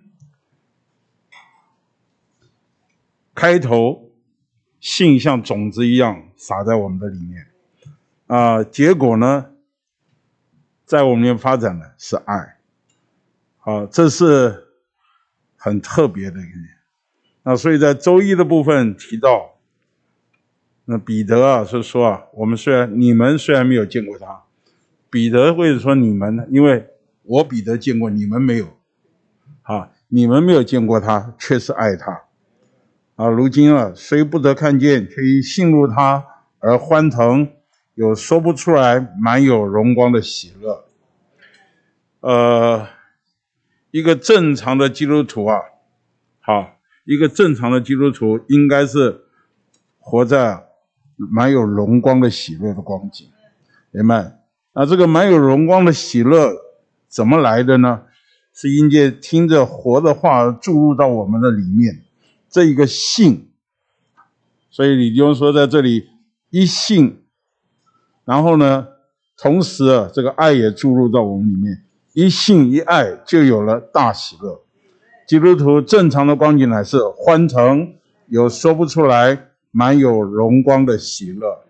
开头信像种子一样撒在我们的里面啊，结果呢，在我们里面发展的是爱。好，这是很特别的一点。那所以在周一的部分提到，那彼得啊是说啊，我们虽然你们虽然没有见过他，彼得为什么说你们呢？因为我彼得见过，你们没有啊，你们没有见过他，却是爱他啊。如今啊，虽不得看见，却因信入他而欢腾，有说不出来满有荣光的喜乐。呃，一个正常的基督徒啊，好。一个正常的基督徒应该是活在满有荣光的喜乐的光景，明白？那这个满有荣光的喜乐怎么来的呢？是因着听着活的话注入到我们的里面，这一个信。所以李弟兄说在这里一信，然后呢，同时啊，这个爱也注入到我们里面，一信一爱就有了大喜乐。基督徒正常的光景乃是欢腾，有说不出来满有荣光的喜乐。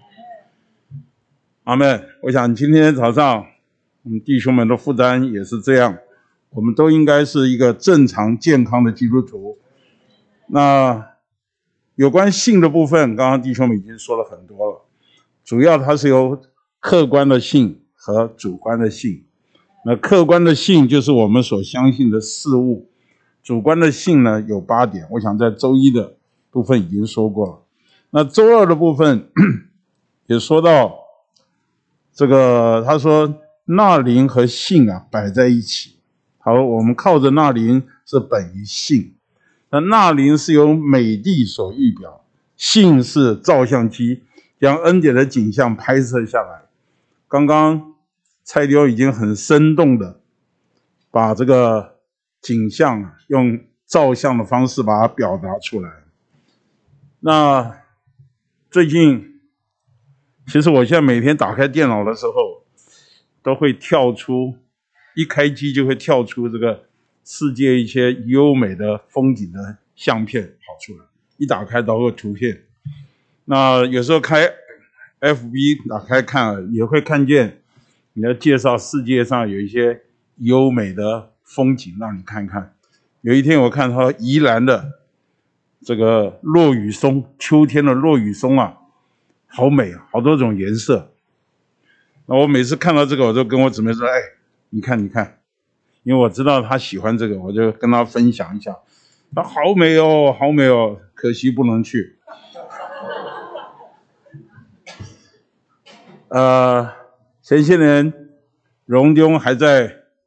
阿们。我想今天早上我们弟兄们的负担也是这样，我们都应该是一个正常健康的基督徒。那有关信的部分，刚刚弟兄们已经说了很多了，主要它是由客观的信和主观的信。那客观的信就是我们所相信的事物，主观的信呢有八点，我想在周一的部分已经说过了。那周二的部分也说到这个，他说纳灵和信啊摆在一起。好，我们靠着纳灵是本于信，那纳灵是由美地所预表，信是照相机将恩典的景象拍摄下来。刚刚蔡丢已经很生动的把这个景象用照相的方式把它表达出来。那最近其实我现在每天打开电脑的时候都会跳出，一开机就会跳出这个世界一些优美的风景的相片跑出来，一打开都会图片。那有时候开 F B 打开看也会看见你要介绍世界上有一些优美的风景让你看看。有一天我看到宜兰的这个落羽松，秋天的落羽松啊，好美，好多种颜色。那我每次看到这个，我就跟我姊妹说，哎，你看你看，因为我知道她喜欢这个，我就跟她分享一下。她好美哦，好美哦，可惜不能去。呃，前些年荣兄还在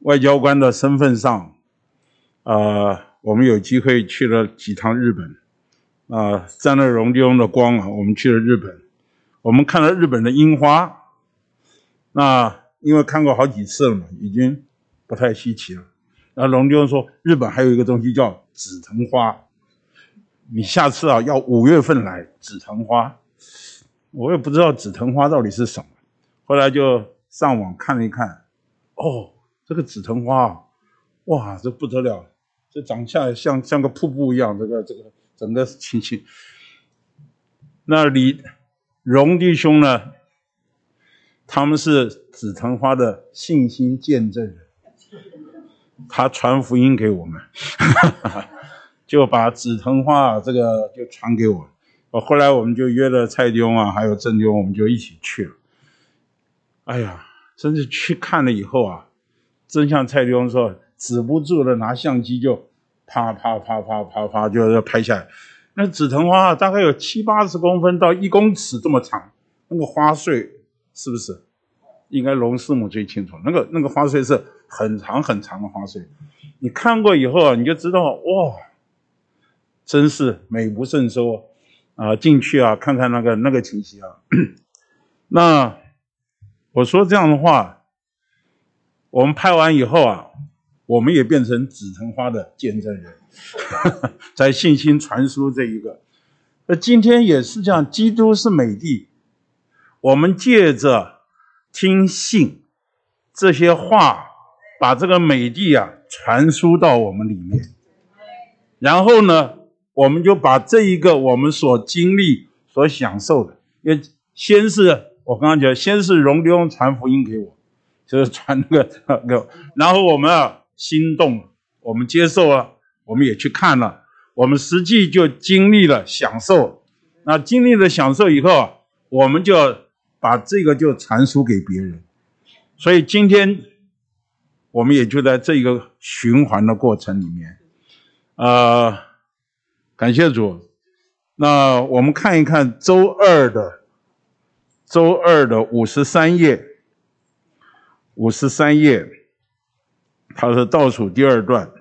外交官的身份上，呃，我们有机会去了几趟日本，啊、呃，沾了荣弟兄的光啊，我们去了日本，我们看了日本的樱花，那因为看过好几次了嘛，已经不太稀奇了。然后荣弟兄说，日本还有一个东西叫紫藤花，你下次啊要五月份来紫藤花，我也不知道紫藤花到底是什么，后来就上网看了一看，哦。这个紫藤花啊，哇，这不得了！这长下来像像个瀑布一样，这个这个整个情形。那李荣弟兄呢，他们是紫藤花的信心见证人，他传福音给我们，就把紫藤花这个就传给我。后来我们就约了蔡弟兄啊，还有郑弟兄，我们就一起去了。哎呀，真是去看了以后啊。真像蔡弟兄说，止不住的拿相机就啪啪啪啪啪啪就要拍下来。那紫藤花大概有七八十公分到一公尺这么长，那个花穗是不是？应该龙师母最清楚。那个那个花穗是很长很长的花穗，你看过以后你就知道，哇，真是美不胜收啊！呃、进去啊，看看那个那个情形啊。那我说这样的话。我们拍完以后啊，我们也变成紫藤花的见证人，在信心传输这一个。那今天也是这样，基督是美地，我们借着听信这些话，把这个美地啊传输到我们里面，然后呢，我们就把这一个我们所经历、所享受的，因为先是我刚刚讲，先是荣弟兄传福音给我。就是传那个那个，然后我们啊心动，我们接受了，我们也去看了，我们实际就经历了享受。那经历了享受以后，我们就把这个就传输给别人。所以今天我们也就在这个循环的过程里面，呃，感谢主。那我们看一看周二的周二的五十三页。五十三页，它是倒数第二段，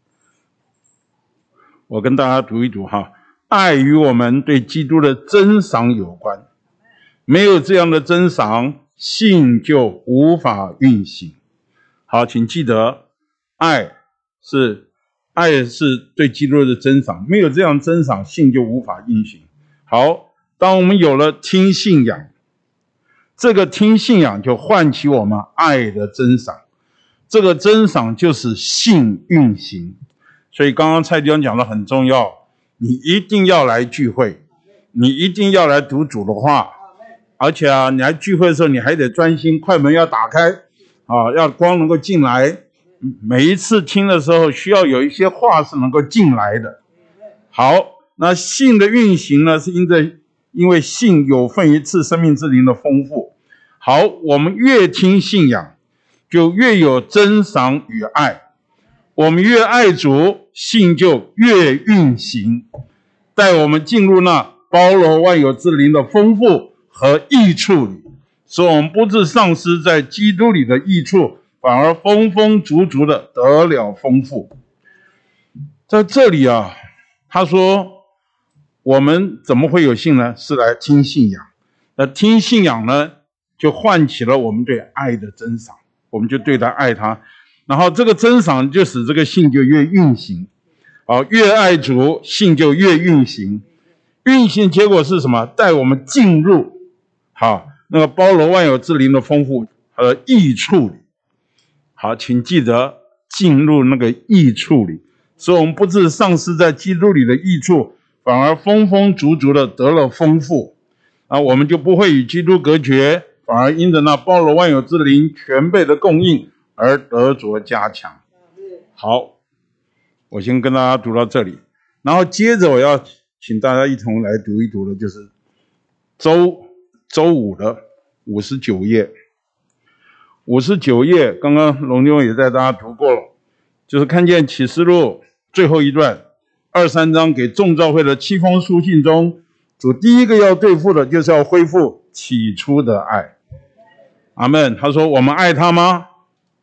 我跟大家读一读哈。爱与我们对基督的珍赏有关，没有这样的珍赏，信就无法运行。好，请记得，爱是爱是对基督的珍赏，没有这样珍赏，信就无法运行。好，当我们有了听信仰。这个听信仰就唤起我们爱的珍赏，这个珍赏就是信运行。所以刚刚蔡弟兄讲的很重要，你一定要来聚会，你一定要来读主的话，而且啊，你来聚会的时候你还得专心，快门要打开啊，要光能够进来。每一次听的时候需要有一些话是能够进来的。好，那信的运行呢，是因着因为信有份于赐生命之灵的丰富。好，我们越听信仰，就越有珍赏与爱。我们越爱主，信就越运行，带我们进入那包罗万有之灵的丰富和益处里，使我们不致丧失在基督里的益处，反而丰丰足足的得了丰富。在这里啊，他说我们怎么会有信呢？是来听信仰。那听信仰呢，就唤起了我们对爱的珍赏，我们就对他爱他，然后这个珍赏就使这个信就越运行。好，越爱主，信就越运行。运行结果是什么？带我们进入好那个包罗万有之灵的丰富和益处里。好，请记得进入那个益处里，使我们不致丧失在基督里的益处，反而丰丰足足的得了丰富。啊，我们就不会与基督隔绝，反而因着那包罗万有之灵全备的供应而得着加强。好，我先跟大家读到这里，然后接着我要请大家一同来读一读的就是周周五的五十九页。五十九页刚刚龙妞也在大家读过了，就是看见启示录最后一段二三章给众教会的七封书信中，主第一个要对付的就是要恢复起初的爱。阿们。他说我们爱他吗？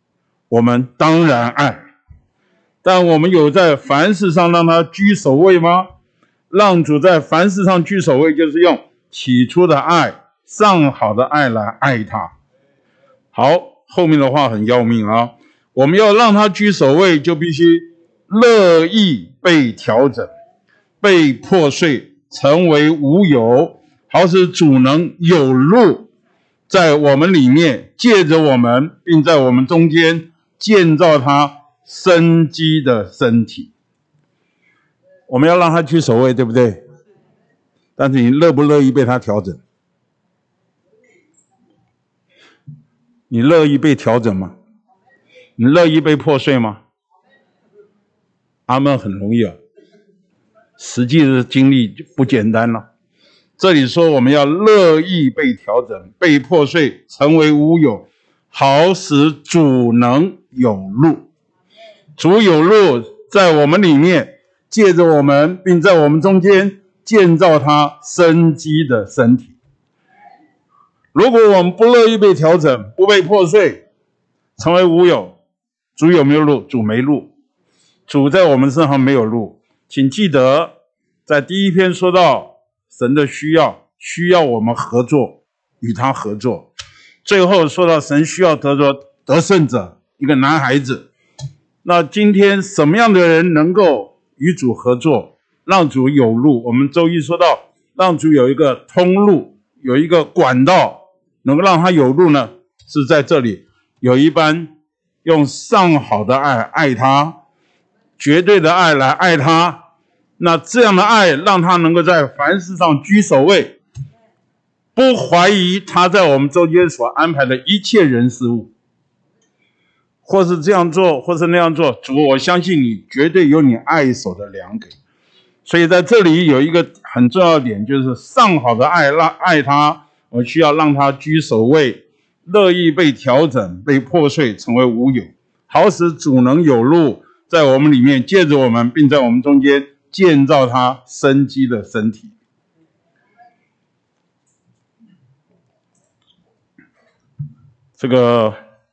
我们当然爱。但我们有在凡事上让他居首位吗？让主在凡事上居首位，就是用起初的爱，上好的爱来爱他。好，后面的话很要命啊！我们要让他居首位，就必须乐意被调整，被破碎，成为无有，好使主能有路在我们里面，借着我们，并在我们中间建造他生机的身体。我们要让他居首位，对不对？但是你乐不乐意被他调整？你乐意被调整吗？你乐意被破碎吗？阿们，很容易啊，实际的经历就不简单了。这里说我们要乐意被调整，被破碎，成为无有，好使主能有路。主有路在我们里面，借着我们，并在我们中间建造他生机的身体。如果我们不乐意被调整，不被破碎，成为无有，主有没有路？主没路。主在我们身上没有路。请记得在第一篇说到神的需要，需要我们合作，与他合作。最后说到神需要得着得胜者，一个男孩子。那今天什么样的人能够与主合作，让主有路？我们周一说到让主有一个通路，有一个管道，能够让他有路呢，是在这里有一班用上好的爱爱他，绝对的爱来爱他。那这样的爱让他能够在凡事上居首位，不怀疑他在我们中间所安排的一切人事物，或是这样做或是那样做，主，我相信你绝对有你爱手的良给。所以在这里有一个很重要的点，就是上好的爱让爱他，我需要让他居首位，乐意被调整，被破碎，成为无有，好使主能有路在我们里面，借着我们，并在我们中间建造他生机的身体。这个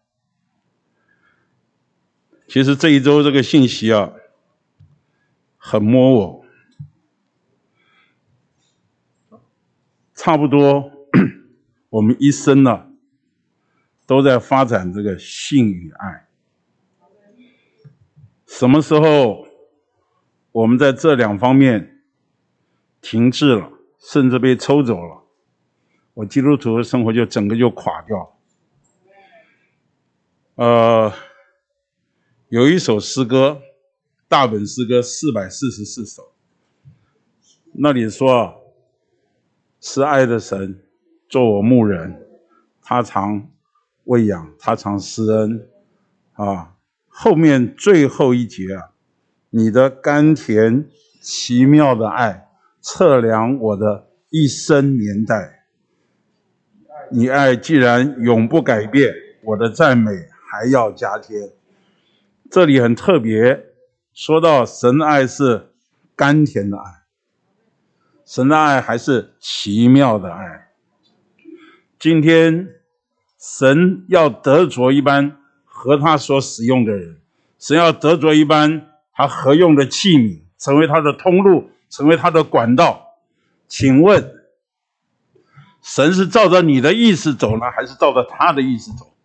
其实这一周这个信息啊，很摸我，差不多我们一生啊，都在发展这个性与爱。什么时候我们在这两方面停滞了，甚至被抽走了，我基督徒的生活就整个就垮掉了。呃，有一首诗歌，大本诗歌四百四十四首，那里说，是爱的神做我牧人，他常喂养，他常施恩啊。后面最后一节啊，你的甘甜奇妙的爱测量我的一生年代，你爱既然永不改变，我的赞美还要加添。这里很特别，说到神的爱是甘甜的爱，神的爱还是奇妙的爱。今天神要得着一般和他所使用的人，神要得着一般他合用的器皿，成为他的通路，成为他的管道。请问神是照着你的意思走呢，还是照着他的意思走？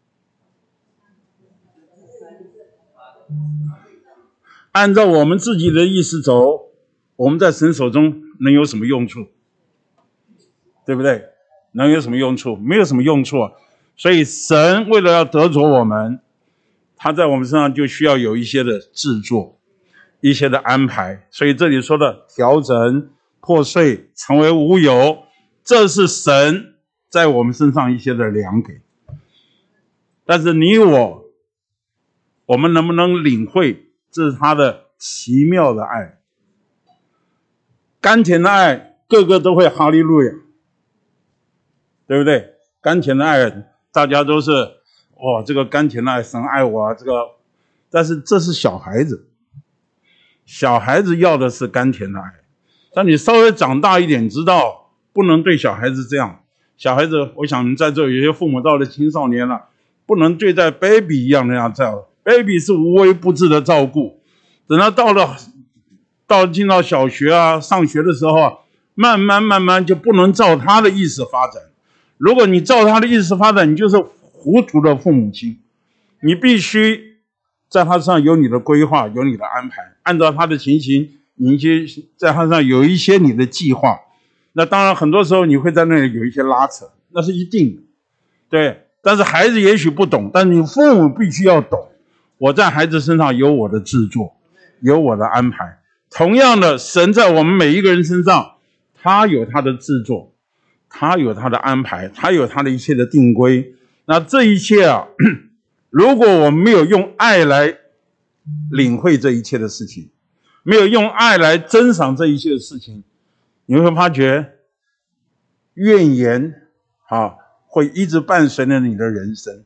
按照我们自己的意思走，我们在神手中能有什么用处？对不对？能有什么用处？没有什么用处啊。所以神为了要得着我们，他在我们身上就需要有一些的制作，一些的安排。所以这里说的调整、破碎、成为无有，这是神在我们身上一些的良给。但是你我，我们能不能领会这是他的奇妙的爱？甘甜的爱，个个都会哈利路亚，对不对？甘甜的爱，大家都是哇，这个甘甜的爱，神爱我啊，这个。但是这是小孩子，小孩子要的是甘甜的爱。但你稍微长大一点，知道不能对小孩子这样。小孩子，我想在这有些父母到了青少年了，不能对待 baby 一样那样这样。 ，baby 是无微不至的照顾。等他到了到进到小学啊，上学的时候啊，慢慢慢慢就不能照他的意思发展。如果你照他的意思发展，你就是糊涂的父母亲。你必须在他身上有你的规划，有你的安排，按照他的情形，你去在他身上有一些你的计划。那当然很多时候你会在那里有一些拉扯，那是一定的，对。但是孩子也许不懂，但你父母必须要懂。我在孩子身上有我的制作，有我的安排。同样的，神在我们每一个人身上，他有他的制作，他有他的安排，他有他的一切的定规。那这一切啊，如果我们没有用爱来领会这一切的事情，没有用爱来珍赏这一切的事情，你会发觉怨言啊会一直伴随着你的人生。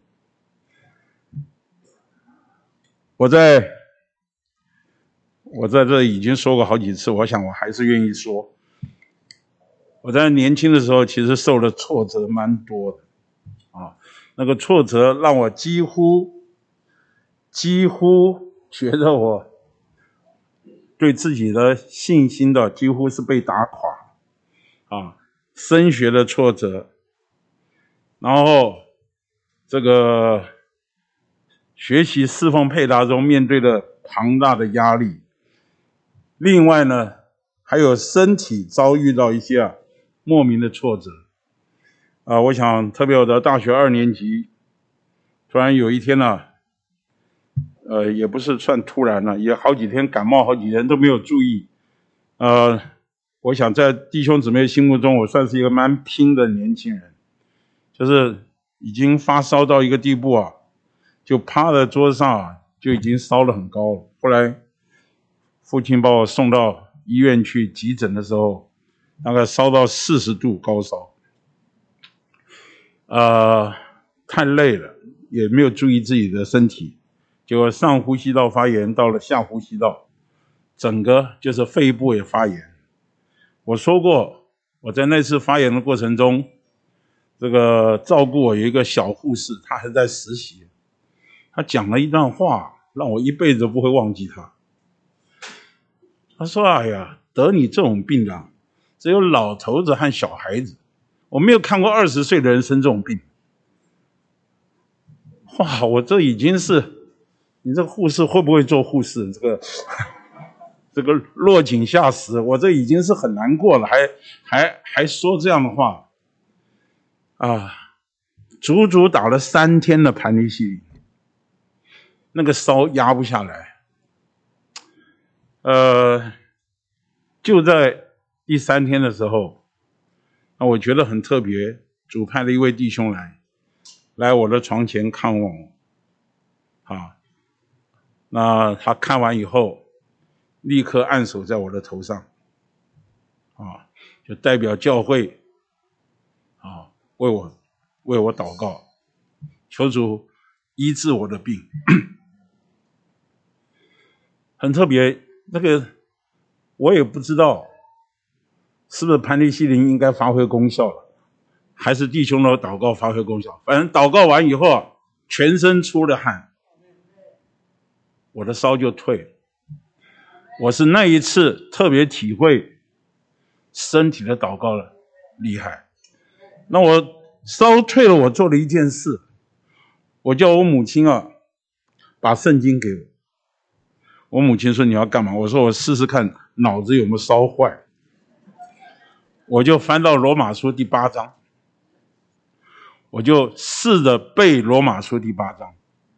我在我在这已经说过好几次，我想我还是愿意说。我在年轻的时候其实受了挫折蛮多的啊，那个挫折让我几乎几乎觉得我对自己的信心的几乎是被打垮啊，升学的挫折，然后这个学习侍奉配搭中面对的庞大的压力，另外呢还有身体遭遇到一些啊莫名的挫折啊，我想特别我的大学二年级，突然有一天呢、啊，呃，也不是算突然了，也好几天感冒，好几天都没有注意。呃，我想在弟兄姊妹心目中，我算是一个蛮拼的年轻人，就是已经发烧到一个地步啊，就趴在桌上啊，就已经烧得很高了。后来父亲把我送到医院去急诊的时候，大概烧到四十度高烧，呃，太累了，也没有注意自己的身体，结果上呼吸道发炎到了下呼吸道，整个就是肺部也发炎。我说过，我在那次发炎的过程中，这个照顾我有一个小护士，她还在实习，她讲了一段话，让我一辈子都不会忘记她。她说：“哎呀，得你这种病啊，只有老头子和小孩子，我没有看过二十岁的人生这种病。”哇，我这已经是，你这个护士会不会做护士？这个这个落井下石，我这已经是很难过了，还还还说这样的话啊！足足打了三天的盘尼西林，那个烧压不下来。呃，就在第三天的时候，那我觉得很特别，主派的一位弟兄来，来我的床前看望我，啊，那他看完以后，立刻按手在我的头上，啊，就代表教会，啊，为我为我祷告，求主医治我的病，很特别。那个我也不知道是不是盘尼西林应该发挥功效了，还是弟兄的祷告发挥功效。反正祷告完以后啊，全身出了汗，我的烧就退了。我是那一次特别体会身体的祷告了厉害。那我烧退了，我做了一件事，我叫我母亲啊把圣经给我。我母亲说：“你要干嘛？”我说：“我试试看脑子有没有烧坏。”我就翻到罗马书第八章，我就试着背罗马书第八章。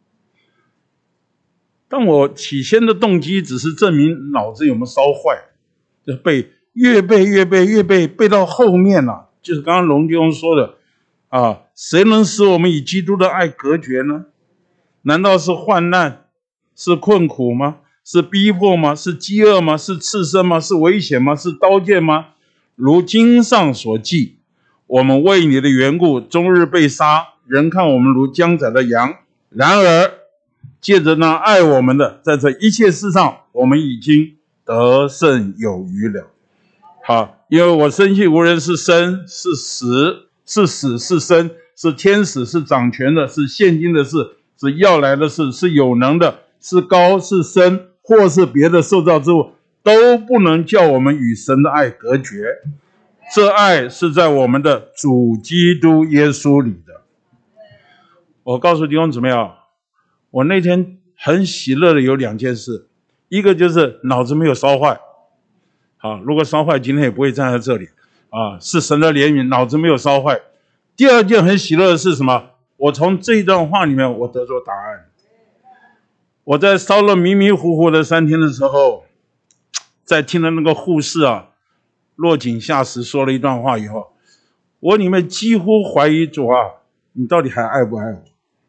但我起先的动机只是证明脑子有没有烧坏，就背，越背越背越背，背到后面了、啊，就是刚刚龙弟兄说的啊，谁能使我们与基督的爱隔绝呢？难道是患难，是困苦吗？是逼迫吗？是饥饿吗？是刺身吗？是危险吗？是刀剑吗？如经上所记，我们为你的缘故终日被杀，人看我们如将宰的羊。然而借着那爱我们的，在这一切事上我们已经得胜有余了。好，因为我深信无人是生是死，是死是生，是天使是掌权的，是现今的事， 是要来的事，是有能的，是高是深，或是别的受造之物，都不能叫我们与神的爱隔绝。这爱是在我们的主基督耶稣里的。我告诉弟兄姊妹啊，我那天很喜乐的有两件事，一个就是脑子没有烧坏，啊，如果烧坏今天也不会站在这里啊，是神的怜悯，脑子没有烧坏。第二件很喜乐的是什么？我从这一段话里面我得出答案。我在烧了迷迷糊糊的三天的时候，在听了那个护士啊落井下石说了一段话以后，我里面几乎怀疑主啊，你到底还爱不爱我？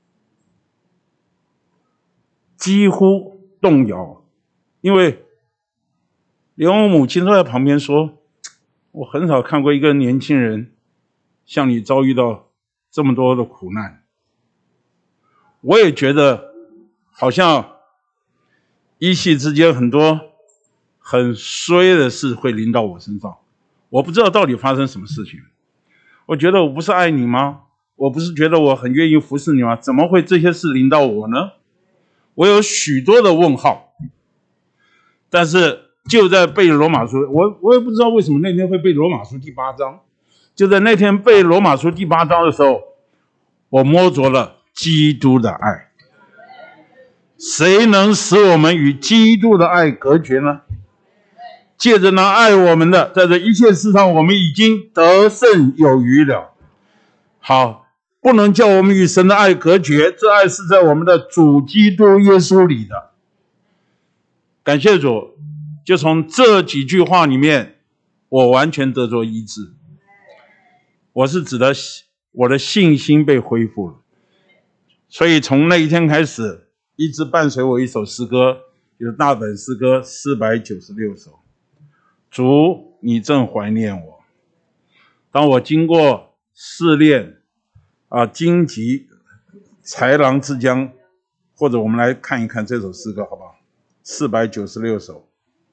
几乎动摇，因为连我母亲都在旁边说，我很少看过一个年轻人像你遭遇到这么多的苦难。我也觉得好像一夕之间很多很衰的事会临到我身上，我不知道到底发生什么事情。我觉得我不是爱你吗？我不是觉得我很愿意服侍你吗？怎么会这些事临到我呢？我有许多的问号。但是就在背罗马书，我我也不知道为什么那天会背罗马书第八章，就在那天背罗马书第八章的时候，我摸着了基督的爱。谁能使我们与基督的爱隔绝呢？借着那爱我们的，在这一切事上我们已经得胜有余了。好，不能叫我们与神的爱隔绝，这爱是在我们的主基督耶稣里的。感谢主，就从这几句话里面，我完全得着医治。我是指的我的信心被恢复了。所以从那一天开始，一直伴随我一首诗歌，就是大本诗歌四百九十六首。主，你正怀念我。当我经过试炼啊，荆棘豺狼之江，或者我们来看一看这首诗歌好不好？四百九十六首。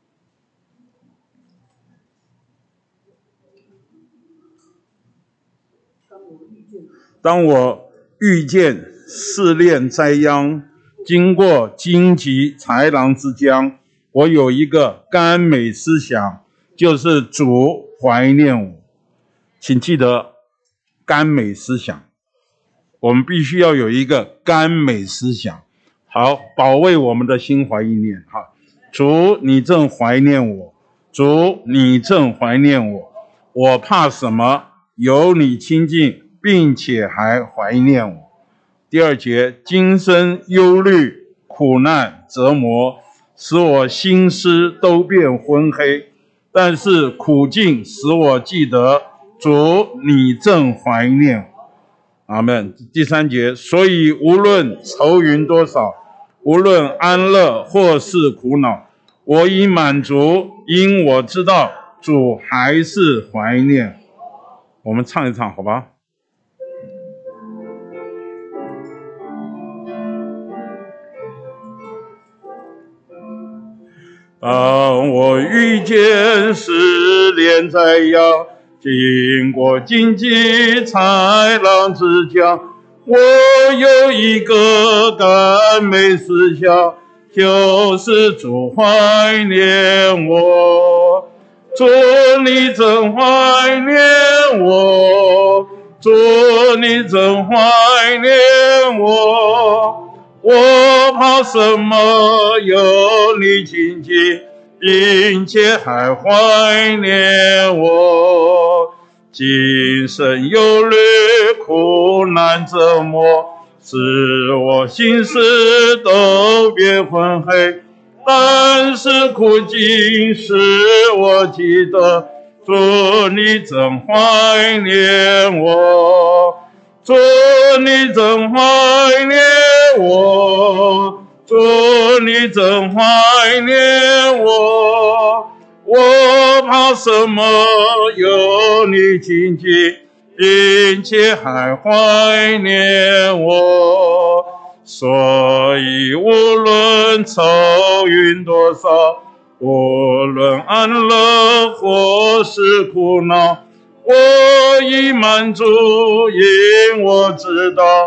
当我遇见试炼灾殃，经过荆棘豺狼之江，我有一个甘美思想，就是主怀念我。请记得甘美思想，我们必须要有一个甘美思想，好保卫我们的心怀意念。好，主你正怀念我，主你正怀念我，我怕什么？有你亲近，并且还怀念我。第二节，今生忧虑、苦难、折磨，使我心思都变昏黑，但是苦境使我记得，主你正怀念我。阿们。第三节，所以无论愁云多少，无论安乐或是苦恼，我已满足，因我知道主还是怀念。我们唱一唱好吧。当我遇见试炼灾殃，经过荆棘豺狼之江，我有一个甘美思想，就是主怀念我。主你正怀念我，主你正怀念我，我怕什么？有你亲近，并且还怀念我。今生忧虑、苦难折磨，使我心思都变昏黑，但是苦境使我记得，主你正怀念我，主你正怀念我，主你正怀念我，我怕什么？有你亲近，并且还怀念我。所以无论愁云多少，无论安乐或是苦恼，我已满足，因我知道主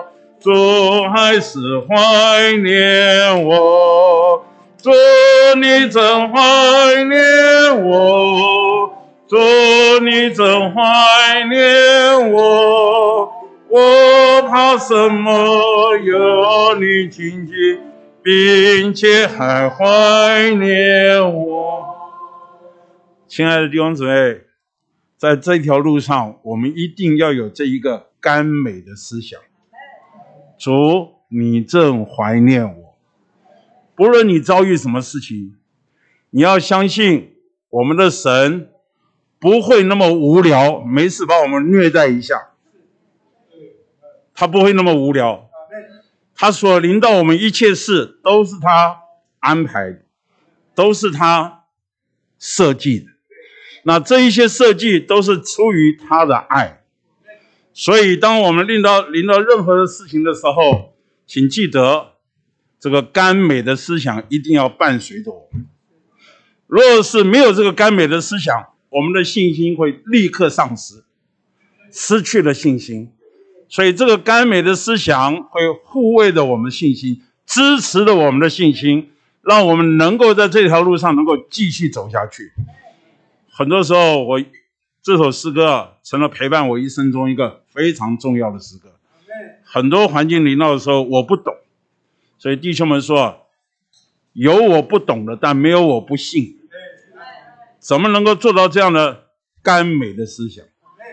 主还是怀念我，主你真怀念我，主你真怀念我，我怕什么？有你亲近，并且还怀念我。亲爱的弟兄姊妹，在这条路上，我们一定要有这一个甘美的思想。主，你正怀念我。不论你遭遇什么事情，你要相信我们的神不会那么无聊，没事把我们虐待一下。他不会那么无聊，他所临到我们一切事都是他安排的，都是他设计的。那这一些设计都是出于他的爱。所以当我们临到临到任何的事情的时候，请记得这个甘美的思想一定要伴随着我们。若是没有这个甘美的思想，我们的信心会立刻丧失，失去了信心。所以这个甘美的思想会护卫着我们的信心，支持着我们的信心，让我们能够在这条路上能够继续走下去。很多时候我这首诗歌啊，成了陪伴我一生中一个非常重要的诗歌。很多环境临到的时候我不懂，所以弟兄们说，有我不懂的，但没有我不信。怎么能够做到这样的甘美的思想？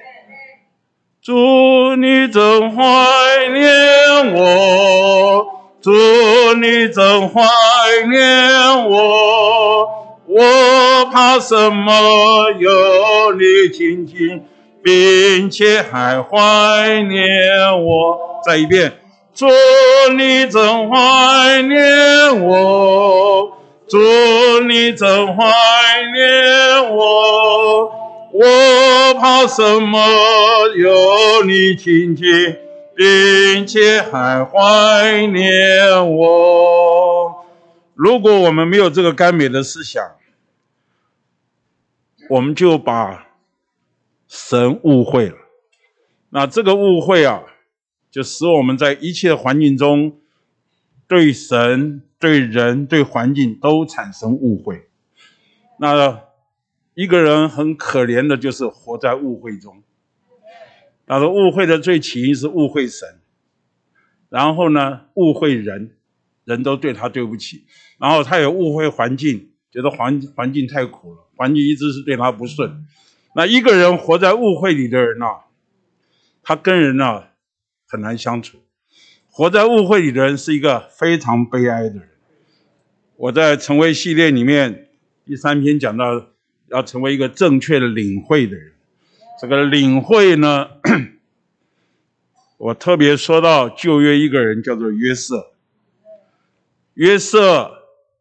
主你真怀念我，主你真怀念我，我怕什么？有你亲近，并且还怀念我。再一遍，主你真怀念我，主你真怀念我，我怕什么？有你亲近，并且还怀念我。如果我们没有这个甘美的思想，我们就把神误会了。那这个误会啊，就使我们在一切环境中对神、对人、对环境都产生误会。那一个人很可怜的就是活在误会中。那个误会的最起因是误会神，然后呢误会人，人都对他对不起，然后他也误会环境，觉得环环境太苦了，环境一直是对他不顺。那一个人活在误会里的人啊，他跟人啊很难相处。活在误会里的人是一个非常悲哀的人。我在成为系列里面第三篇讲到要成为一个正确的领会的人。这个领会呢，我特别说到旧约一个人叫做约瑟。约瑟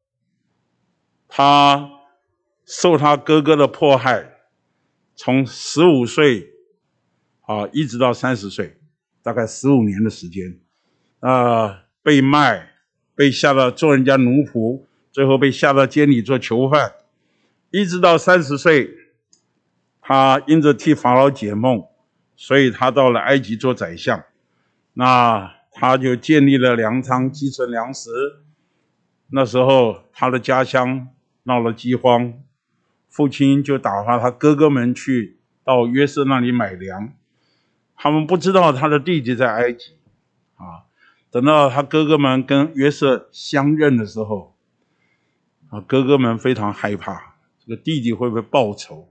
他受他哥哥的迫害，从十五岁啊一直到三十岁，大概十五年的时间，呃，被卖，被下到做人家奴仆，最后被下到监里做囚犯，一直到三十岁，他因着替法老解梦，所以他到了埃及做宰相。那他就建立了粮仓，积存粮食。那时候他的家乡闹了饥荒，父亲就打发他哥哥们去到约瑟那里买粮。他们不知道他的弟弟在埃及啊。等到他哥哥们跟约瑟相认的时候，啊，哥哥们非常害怕，这个弟弟会不会报仇？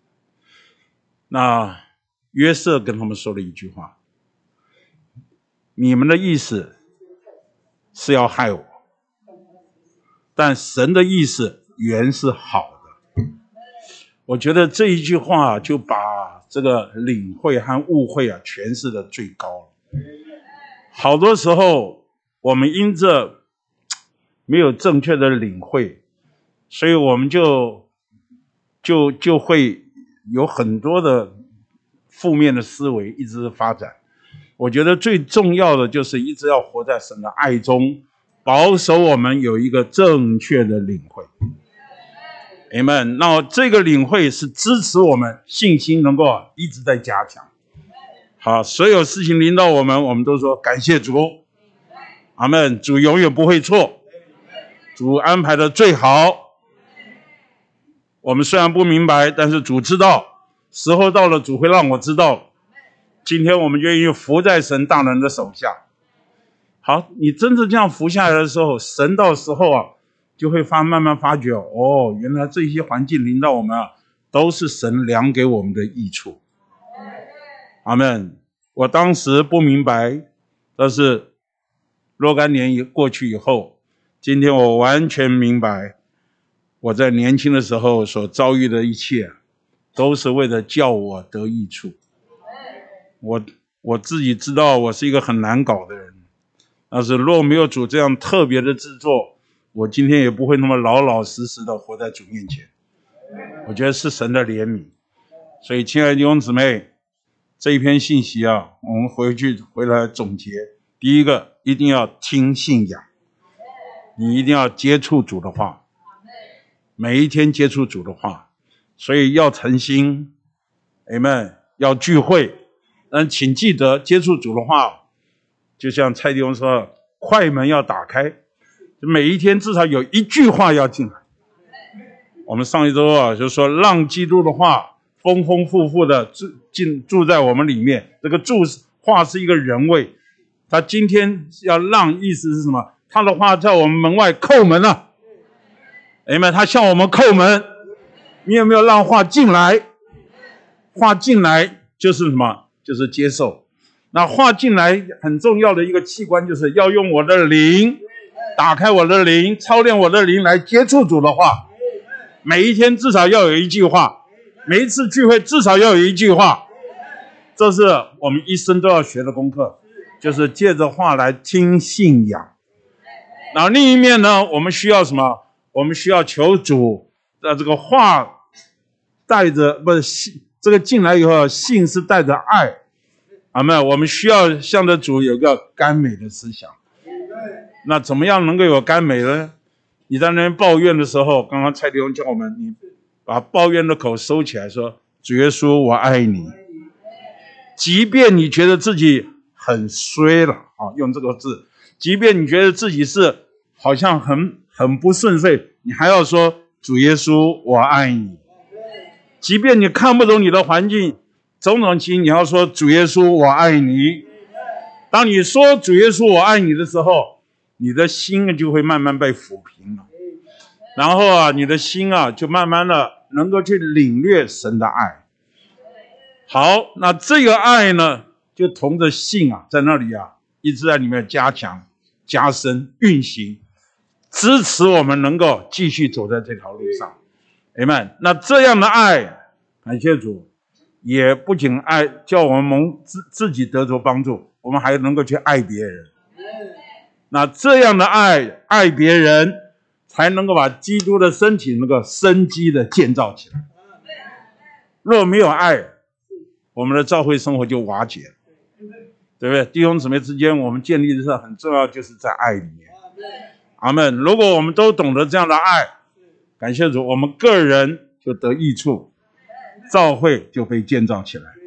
那约瑟跟他们说了一句话：你们的意思是要害我，但神的意思原是好的。我觉得这一句话就把这个领会和误会啊诠释的最高了。好多时候我们因着没有正确的领会，所以我们就就就会有很多的负面的思维一直发展。我觉得最重要的就是一直要活在神的爱中，保守我们有一个正确的领会。Amen。 那这个领会是支持我们信心能够一直在加强。好，所有事情临到我们，我们都说感谢主， 阿们，主永远不会错，主安排的最好。我们虽然不明白，但是主知道，时候到了，主会让我知道。今天我们愿意服在神大能的手下。好，你真正这样服下来的时候，神到时候啊，就会发慢慢发觉，哦，原来这些环境临到我们啊，都是神量给我们的益处。阿们。我当时不明白，但是若干年过去以后，今天我完全明白，我在年轻的时候所遭遇的一切，都是为了叫我得益处。我我自己知道我是一个很难搞的人，但是若没有主这样特别的制作，我今天也不会那么老老实实的活在主面前。我觉得是神的怜悯。所以亲爱的弟兄姊妹，这一篇信息啊，我们回去回来总结。第一个，一定要听信仰，你一定要接触主的话，每一天接触主的话，所以要诚心 Amen， 要聚会。但请记得接触主的话，就像蔡弟兄说，快门要打开，每一天至少有一句话要进来。我们上一周啊就说，让基督的话丰丰富富的住进住在我们里面。这个住话是一个人位，他今天要让意思是什么？他的话在我们门外叩门了，哎们，他向我们叩门。你有没有让话进来？话进来就是什么？就是接受。那话进来很重要的一个器官，就是要用我的灵，打开我的灵，操练我的灵来接触主的话。每一天至少要有一句话，每一次聚会至少要有一句话，这是我们一生都要学的功课，就是借着话来听信仰。然后另一面呢，我们需要什么？我们需要求主的这个话带着，不是这个进来以后，信是带着爱。阿们，我们需要向着主有个甘美的思想。那怎么样能够有甘美呢？你在那边抱怨的时候，刚刚蔡弟兄教我们，你把抱怨的口收起来，说主耶稣我爱你。即便你觉得自己很衰了啊，用这个字，即便你觉得自己是好像很很不顺遂，你还要说主耶稣我爱你。即便你看不懂你的环境种种情形，你要说主耶稣我爱你。当你说主耶稣我爱你的时候，你的心就会慢慢被抚平了，然后啊，你的心啊就慢慢的能够去领略神的爱。好，那这个爱呢，就同着信啊，在那里啊，一直在里面加强、加深、运行，支持我们能够继续走在这条路上。Amen。那这样的爱，感谢主，也不仅爱叫我们蒙自自己得着帮助，我们还能够去爱别人。那这样的爱，爱别人，才能够把基督的身体能够生机的建造起来。若没有爱，我们的教会生活就瓦解了，对不对？弟兄姊妹之间，我们建立的是很重要，就是在爱里面。阿们。如果我们都懂得这样的爱，感谢主，我们个人就得益处，教会就被建造起来。